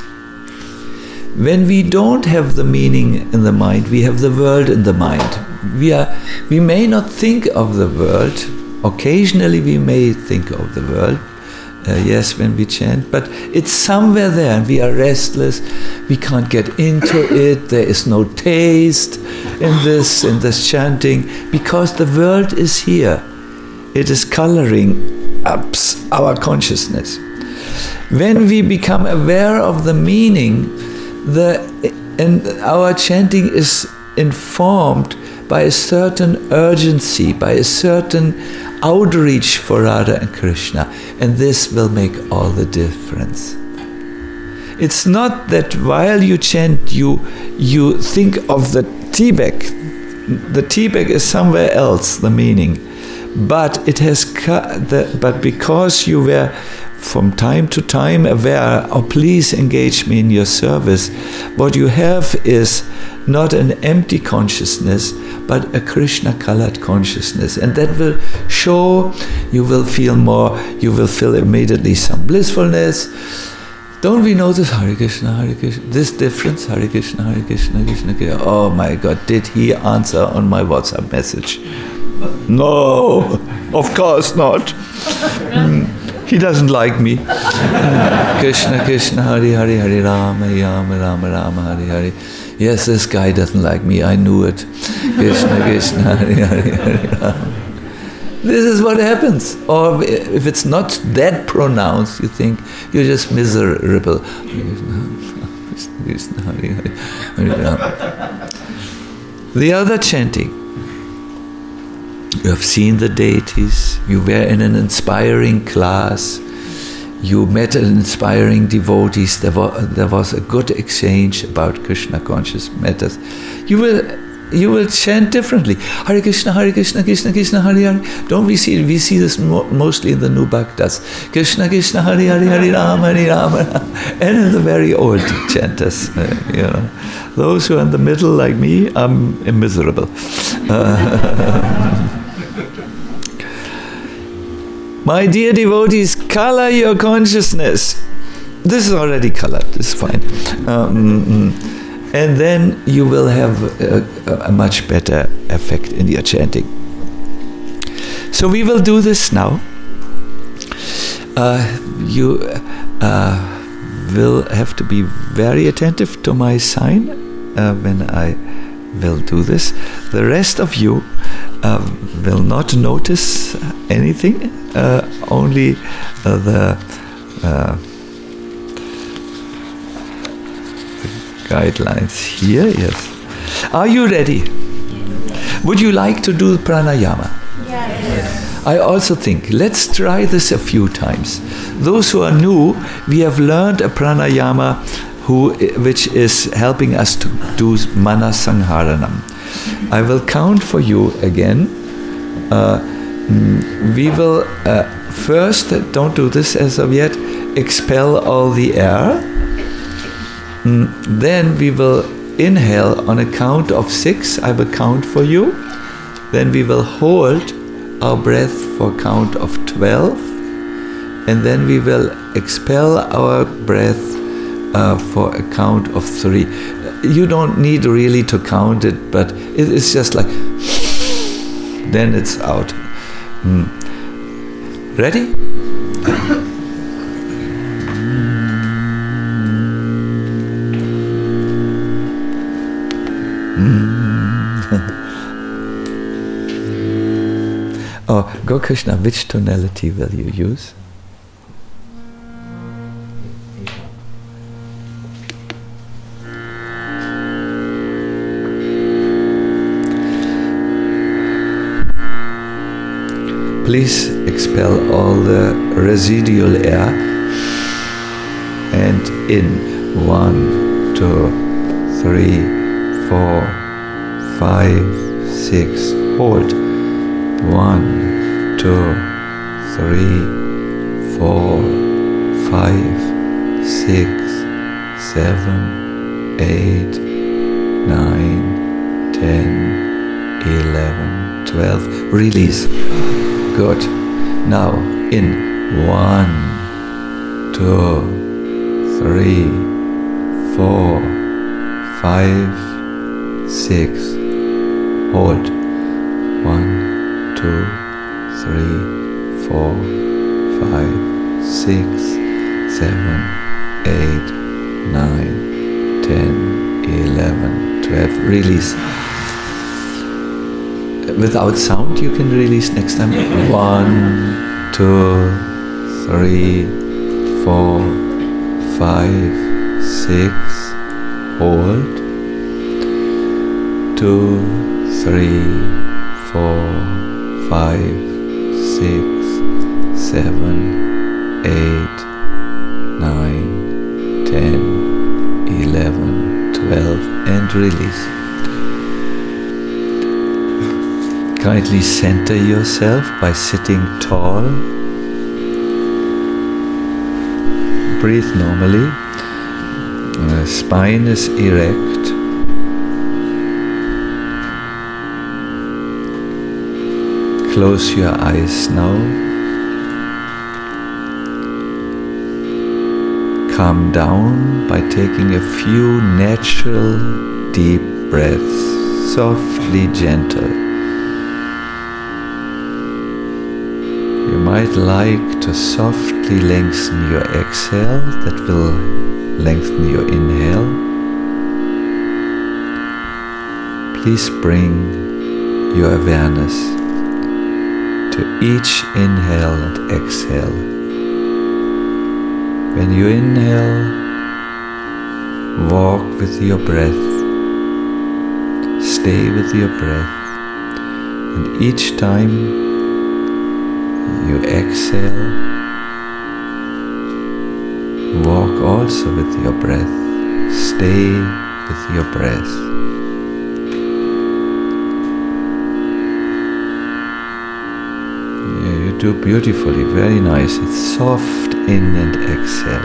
When we don't have the meaning in the mind, we have the world in the mind. We are, we may not think of the world. Occasionally we may think of the world, uh, yes, when we chant, but it's somewhere there and we are restless. We can't get into it. There is no taste in this, in this chanting, because the world is here. It is coloring up our consciousness. When we become aware of the meaning, the and our chanting is informed by a certain urgency, by a certain outreach for Radha and Krishna, and this will make all the difference. It's not that while you chant, you you think of the tea bag. The tea bag is somewhere else, the meaning. But it has, the, but because you were from time to time aware, oh, please engage me in your service, what you have is not an empty consciousness, but a Krishna-colored consciousness. And that will show, you will feel more, you will feel immediately some blissfulness. Don't we notice Hare Krishna, Hare Krishna, this difference, Hare Krishna, Hare Krishna, Krishna, Krishna. Oh my God, did he answer on my WhatsApp message? No, of course not. Mm, he doesn't like me. Mm, Krishna, Krishna, Hare Hare, Hare Rama, Rama, Rama, Rama, Hare Hare. Yes, this guy doesn't like me, I knew it. Krishna, Krishna, Hare Hare, Hare Rama. This is what happens. Or if it's not that pronounced, you think you're just miserable. Krishna, Krishna, Hare Hare, Hare Rama. The other chanting. You have seen the deities, you were in an inspiring class, you met an inspiring devotees, there was, there was a good exchange about Krishna conscious matters. You will you will chant differently. Hare Krishna, Hare Krishna, Krishna Krishna, Hare Hare. Don't we see, we see this mo- mostly in the new Bhaktas. Krishna Krishna, Hare Hare, Hare Rama, Hare Rama. And in the very old chanters, uh, you know. Those who are in the middle like me, I'm miserable. Uh, My dear devotees, color your consciousness. This is already colored, this is fine. Um, and then you will have a, a much better effect in your chanting. So we will do this now. Uh, you uh, will have to be very attentive to my sign uh, when I will do this. The rest of you uh, will not notice anything, uh, only uh, the, uh, the guidelines here. Yes. Are you ready? Yes. Would you like to do pranayama? Yes. I also think, let's try this a few times. Those who are new, we have learned a pranayama who, which is helping us to do mana sangharanam. I will count for you again. Uh, mm, we will uh, first, uh, don't do this as of yet, expel all the air. Mm, then we will inhale on a count of six. I will count for you. Then we will hold our breath for a count of twelve. And then we will expel our breath uh, for a count of three. You don't need really to count it, but it is just like, then it's out. Mm. Ready? Oh, Gokrishna, which tonality will you use? Please expel all the residual air and in one, two, three, four, five, six. Hold. One, two, three, four, five, six, seven, eight, nine, ten, eleven, twelve. Release. Good. Now in one, two, three, four, five, six. Hold. One, two, three, four, five, six, seven, eight, nine, ten, eleven, twelve. Release. Without sound, you can release next time. One, two, three, four, five, six. Hold. Two, three, four, five, six, seven, eight, nine, ten, eleven, twelve, and release. Kindly center yourself by sitting tall. Breathe normally. The spine is erect. Close your eyes now. Calm down by taking a few natural deep breaths, softly gentle. You might like to softly lengthen your exhale, that will lengthen your inhale. Please bring your awareness to each inhale and exhale. When you inhale, walk with your breath, stay with your breath, and each time you exhale, walk also with your breath, stay with your breath. Yeah, you do beautifully, very nice. It's soft in and exhale.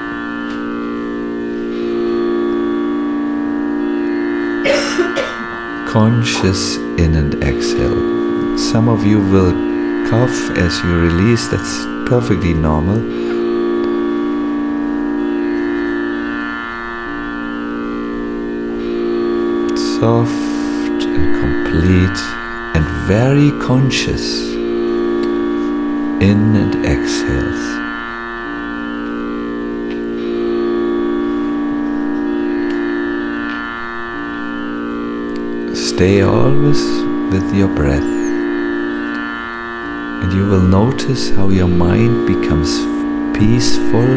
Conscious in and exhale. Some of you will cough as you release, that's perfectly normal. Soft and complete and very conscious in and exhales. Stay always with your breath. And you will notice how your mind becomes peaceful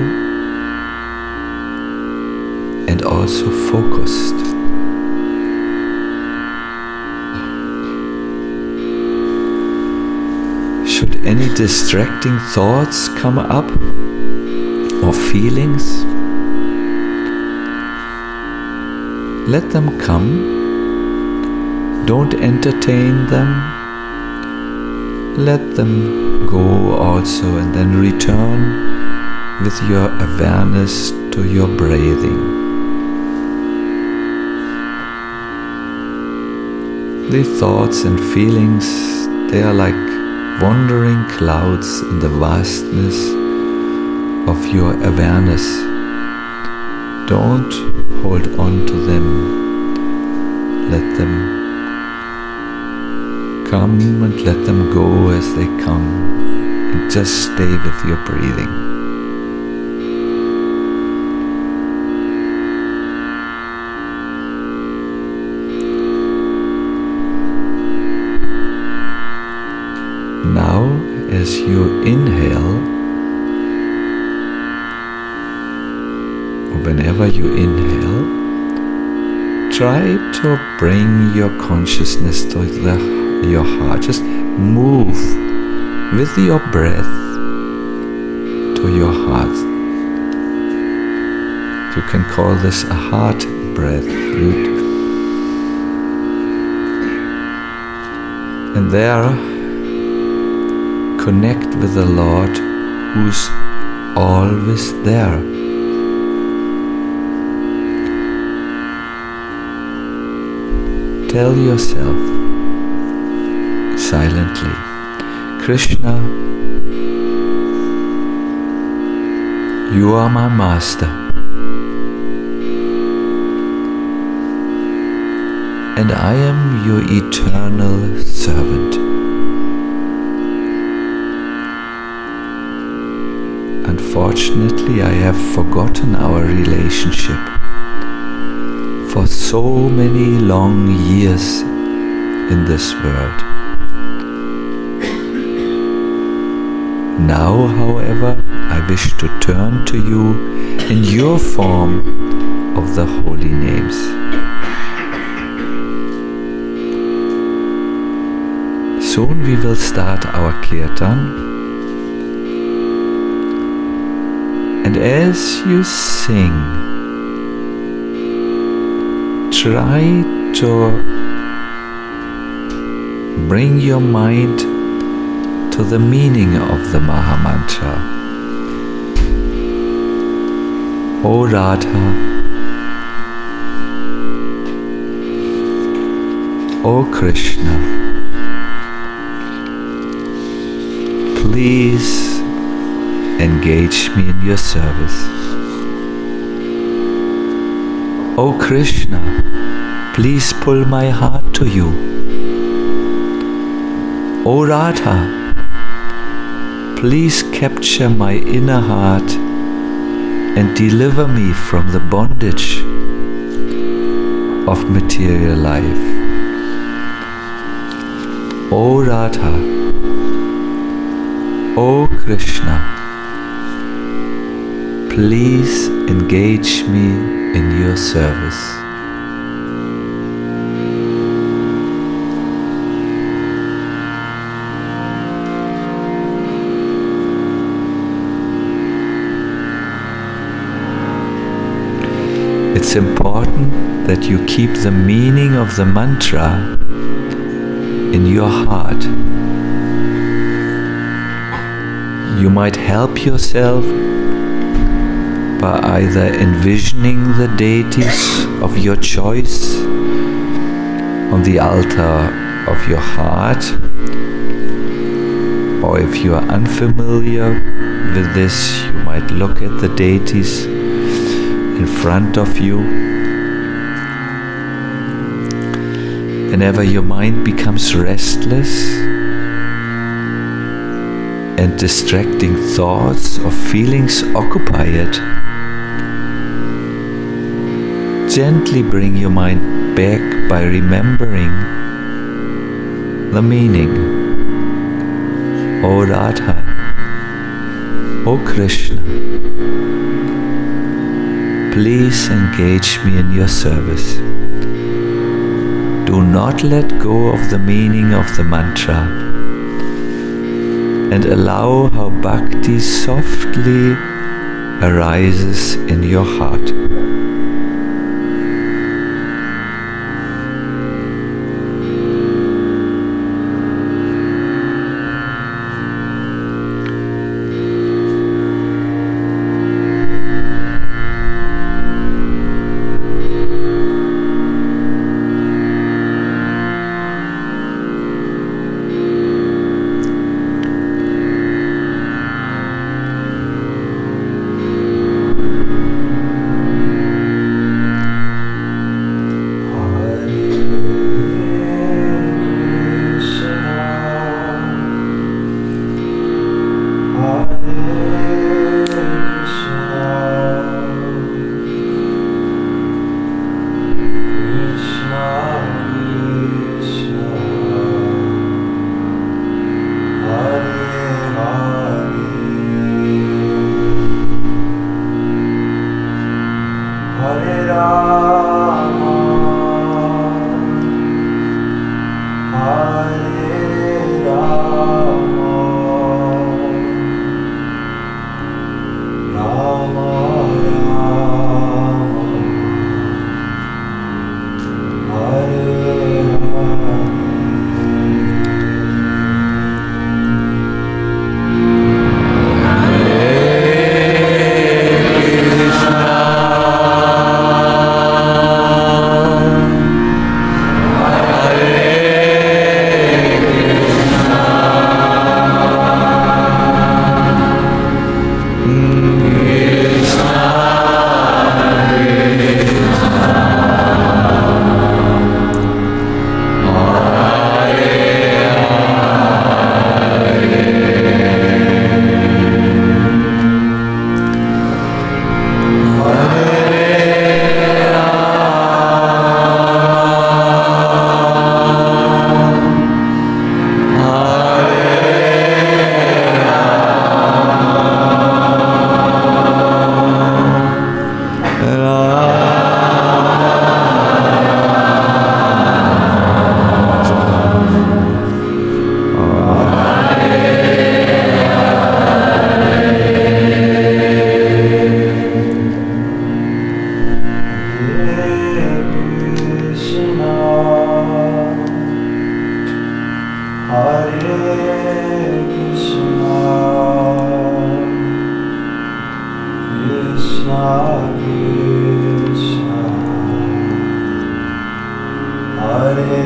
and also focused. Should any distracting thoughts come up or feelings, let them come. Don't entertain them. Let them go also, and then return with your awareness to your breathing. The thoughts and feelings, they are like wandering clouds in the vastness of your awareness. Don't hold on to them. Let them come and let them go as they come, and just stay with your breathing. Now, as you inhale, or whenever you inhale, try to bring your consciousness to the your heart. Just move with your breath to your heart. You can call this a heart breath. You and there, connect with the Lord who's always there. Tell yourself silently, Krishna, you are my master, and I am your eternal servant. Unfortunately, I have forgotten our relationship for so many long years in this world. Now, however, I wish to turn to you in your form of the holy names. Soon we will start our kirtan. And as you sing, try to bring your mind to the meaning of the Maha Mantra. O Radha, O Krishna, please engage me in your service. O Krishna, please pull my heart to you. O Radha, please capture my inner heart and deliver me from the bondage of material life. O Radha, O Krishna, please engage me in your service. It's important that you keep the meaning of the mantra in your heart. You might help yourself by either envisioning the deities of your choice on the altar of your heart, or if you are unfamiliar with this, you might look at the deities in front of you. Whenever your mind becomes restless and distracting thoughts or feelings occupy it, gently bring your mind back by remembering the meaning. O Radha, O Krishna, please engage me in your service. Do not let go of the meaning of the mantra, and allow how bhakti softly arises in your heart.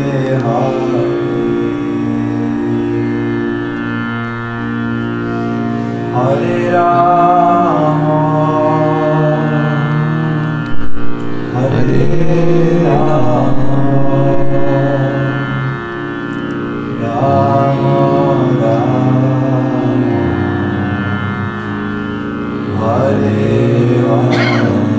Hare Rama, Hare Rama, Rama Rama, Hare Hare.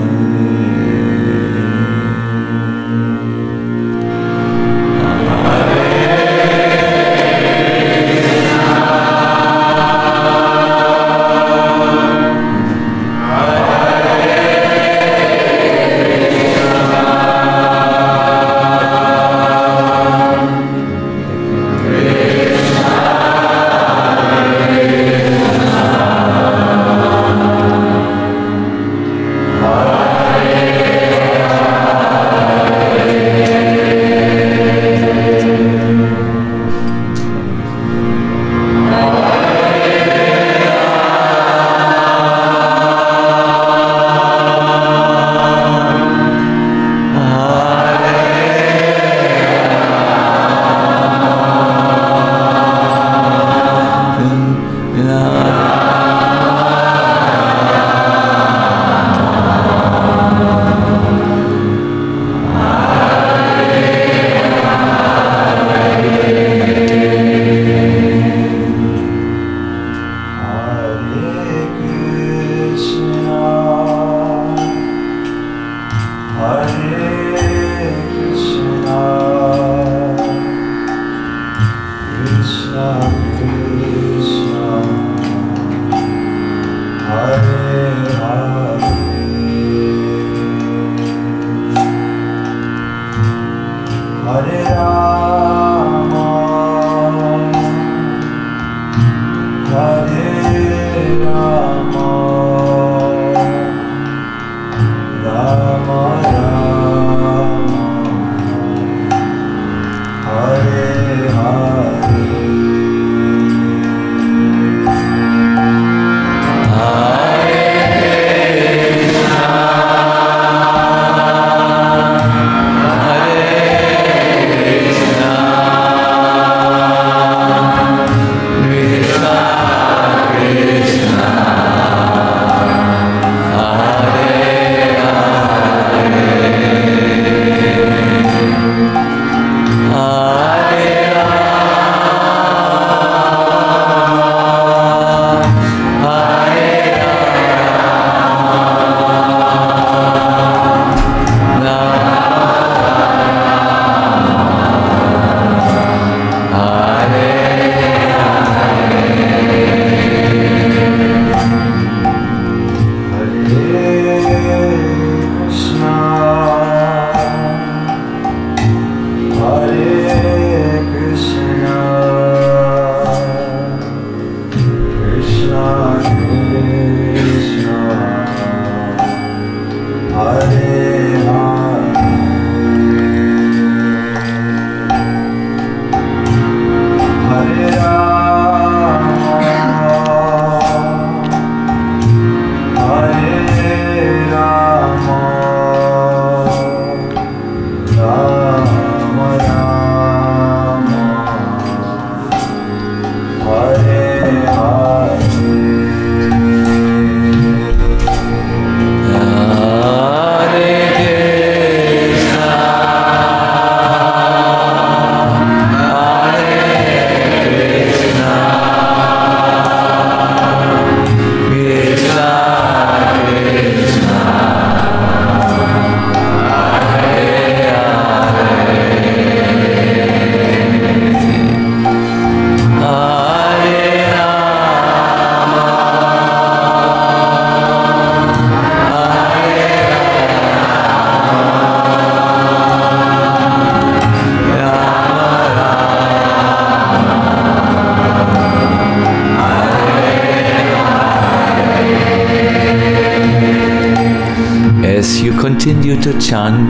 Continue to chant,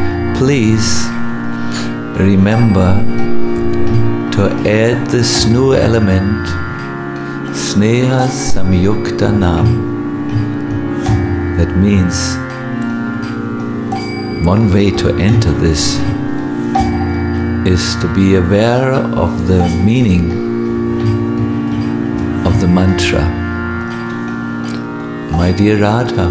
please remember to add this new element, Sneha Samyukta Nam. That means one way to enter this is to be aware of the meaning of the mantra. My dear Radha,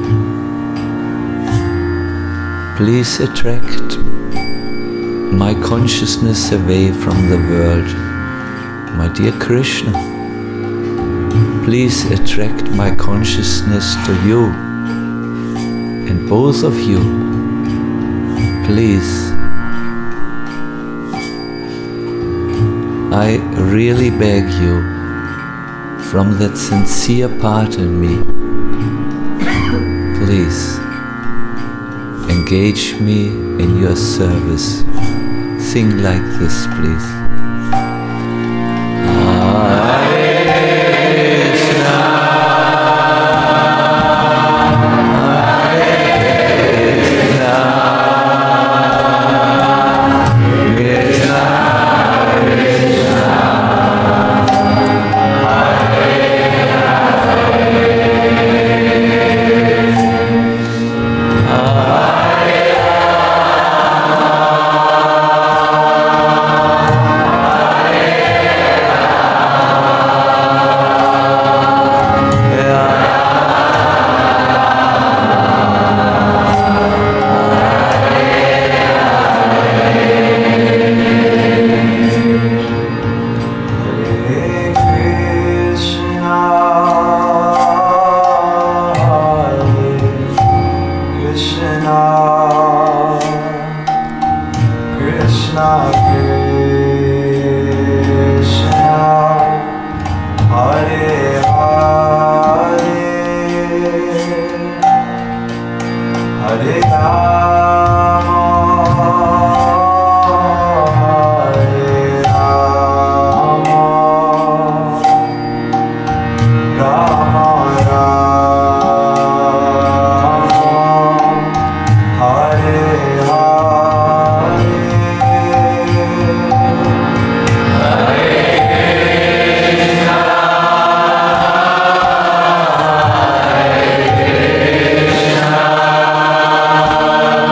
please attract my consciousness away from the world. My dear Krishna, please attract my consciousness to you. And both of you, please, I really beg you, from that sincere part in me, please engage me in your service. Sing like this, please. Hare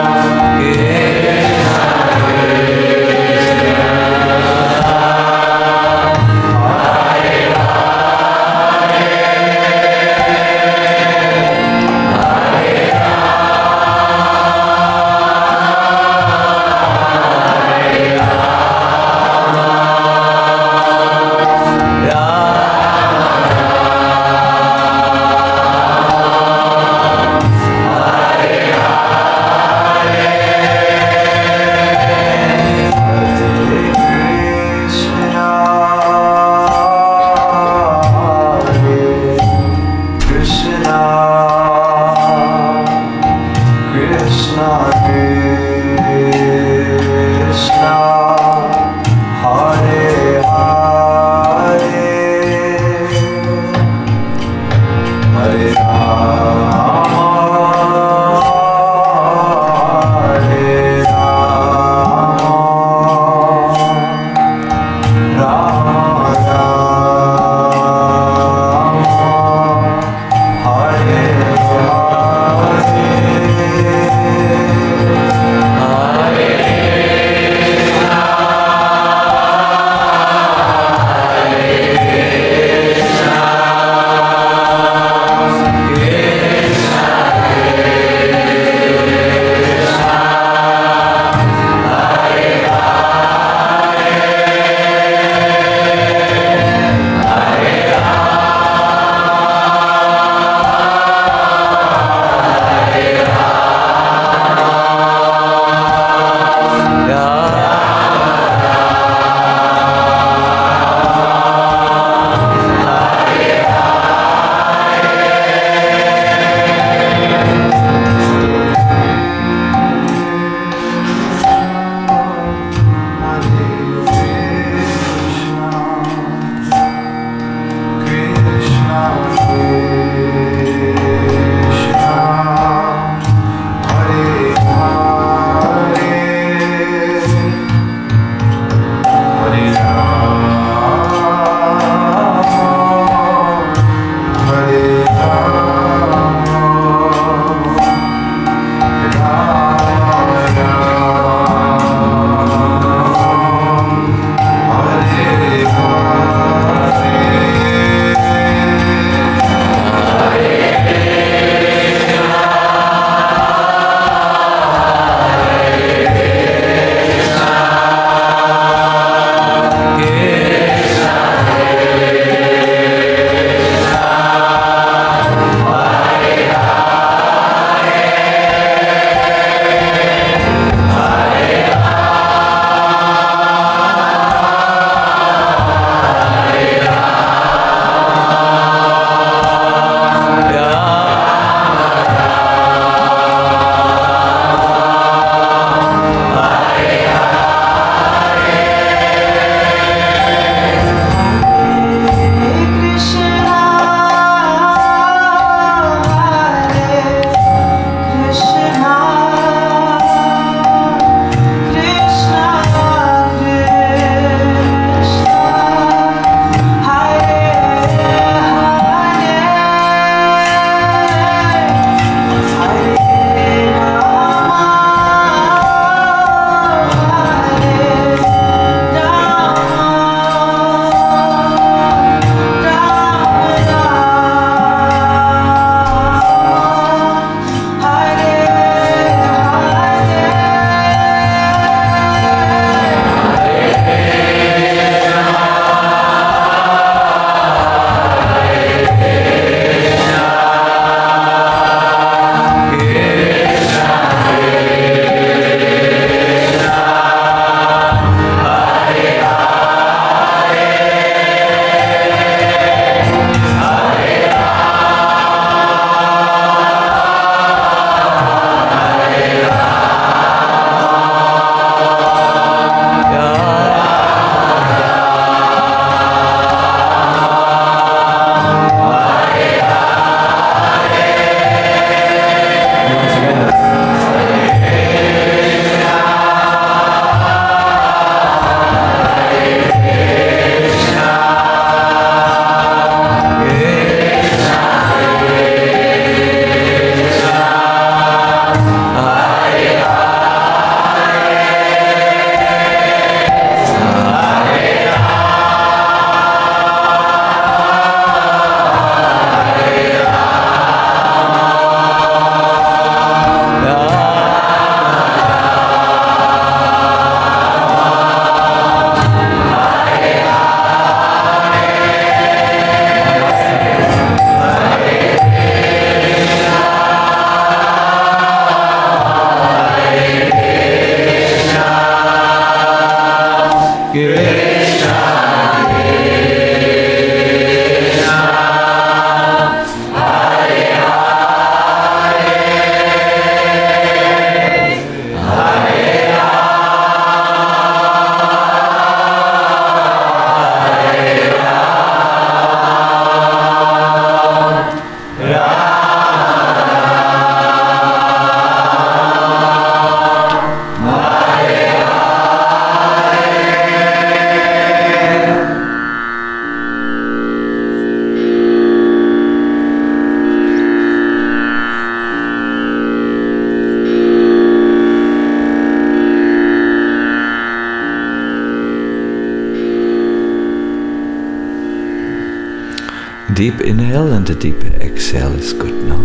Deep inhale and a deep exhale is good now.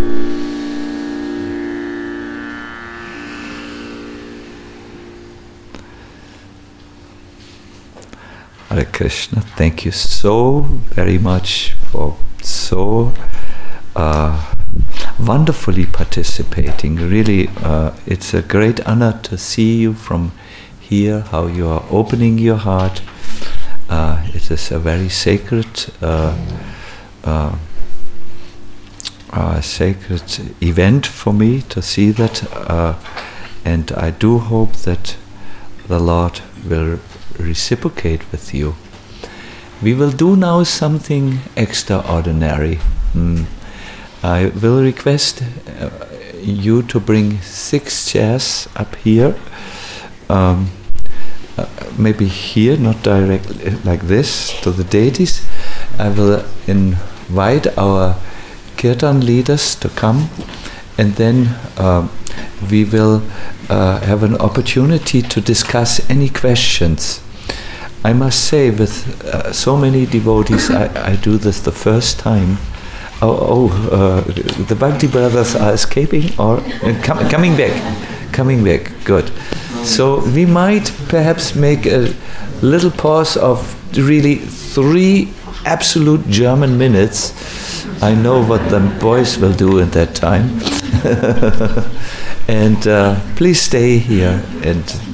Hare Krishna, thank you so very much for so uh, wonderfully participating. Really, uh, it's a great honor to see you from here, how you are opening your heart. Uh, it is a very sacred uh, Uh, uh, sacred event for me to see that, uh, and I do hope that the Lord will reciprocate with you. We will do now something extraordinary. Mm. I will request uh, you to bring six chairs up here, um, uh, maybe here, not directly like this, to the deities. I will invite our kirtan leaders to come, and then uh, we will uh, have an opportunity to discuss any questions. I must say, with uh, so many devotees, I, I do this the first time. Oh, oh uh, the Bhakti brothers are escaping or uh, com- coming back, coming back. Good. So we might perhaps make a little pause of really three absolute German minutes. I know what the boys will do at that time. And uh, please stay here and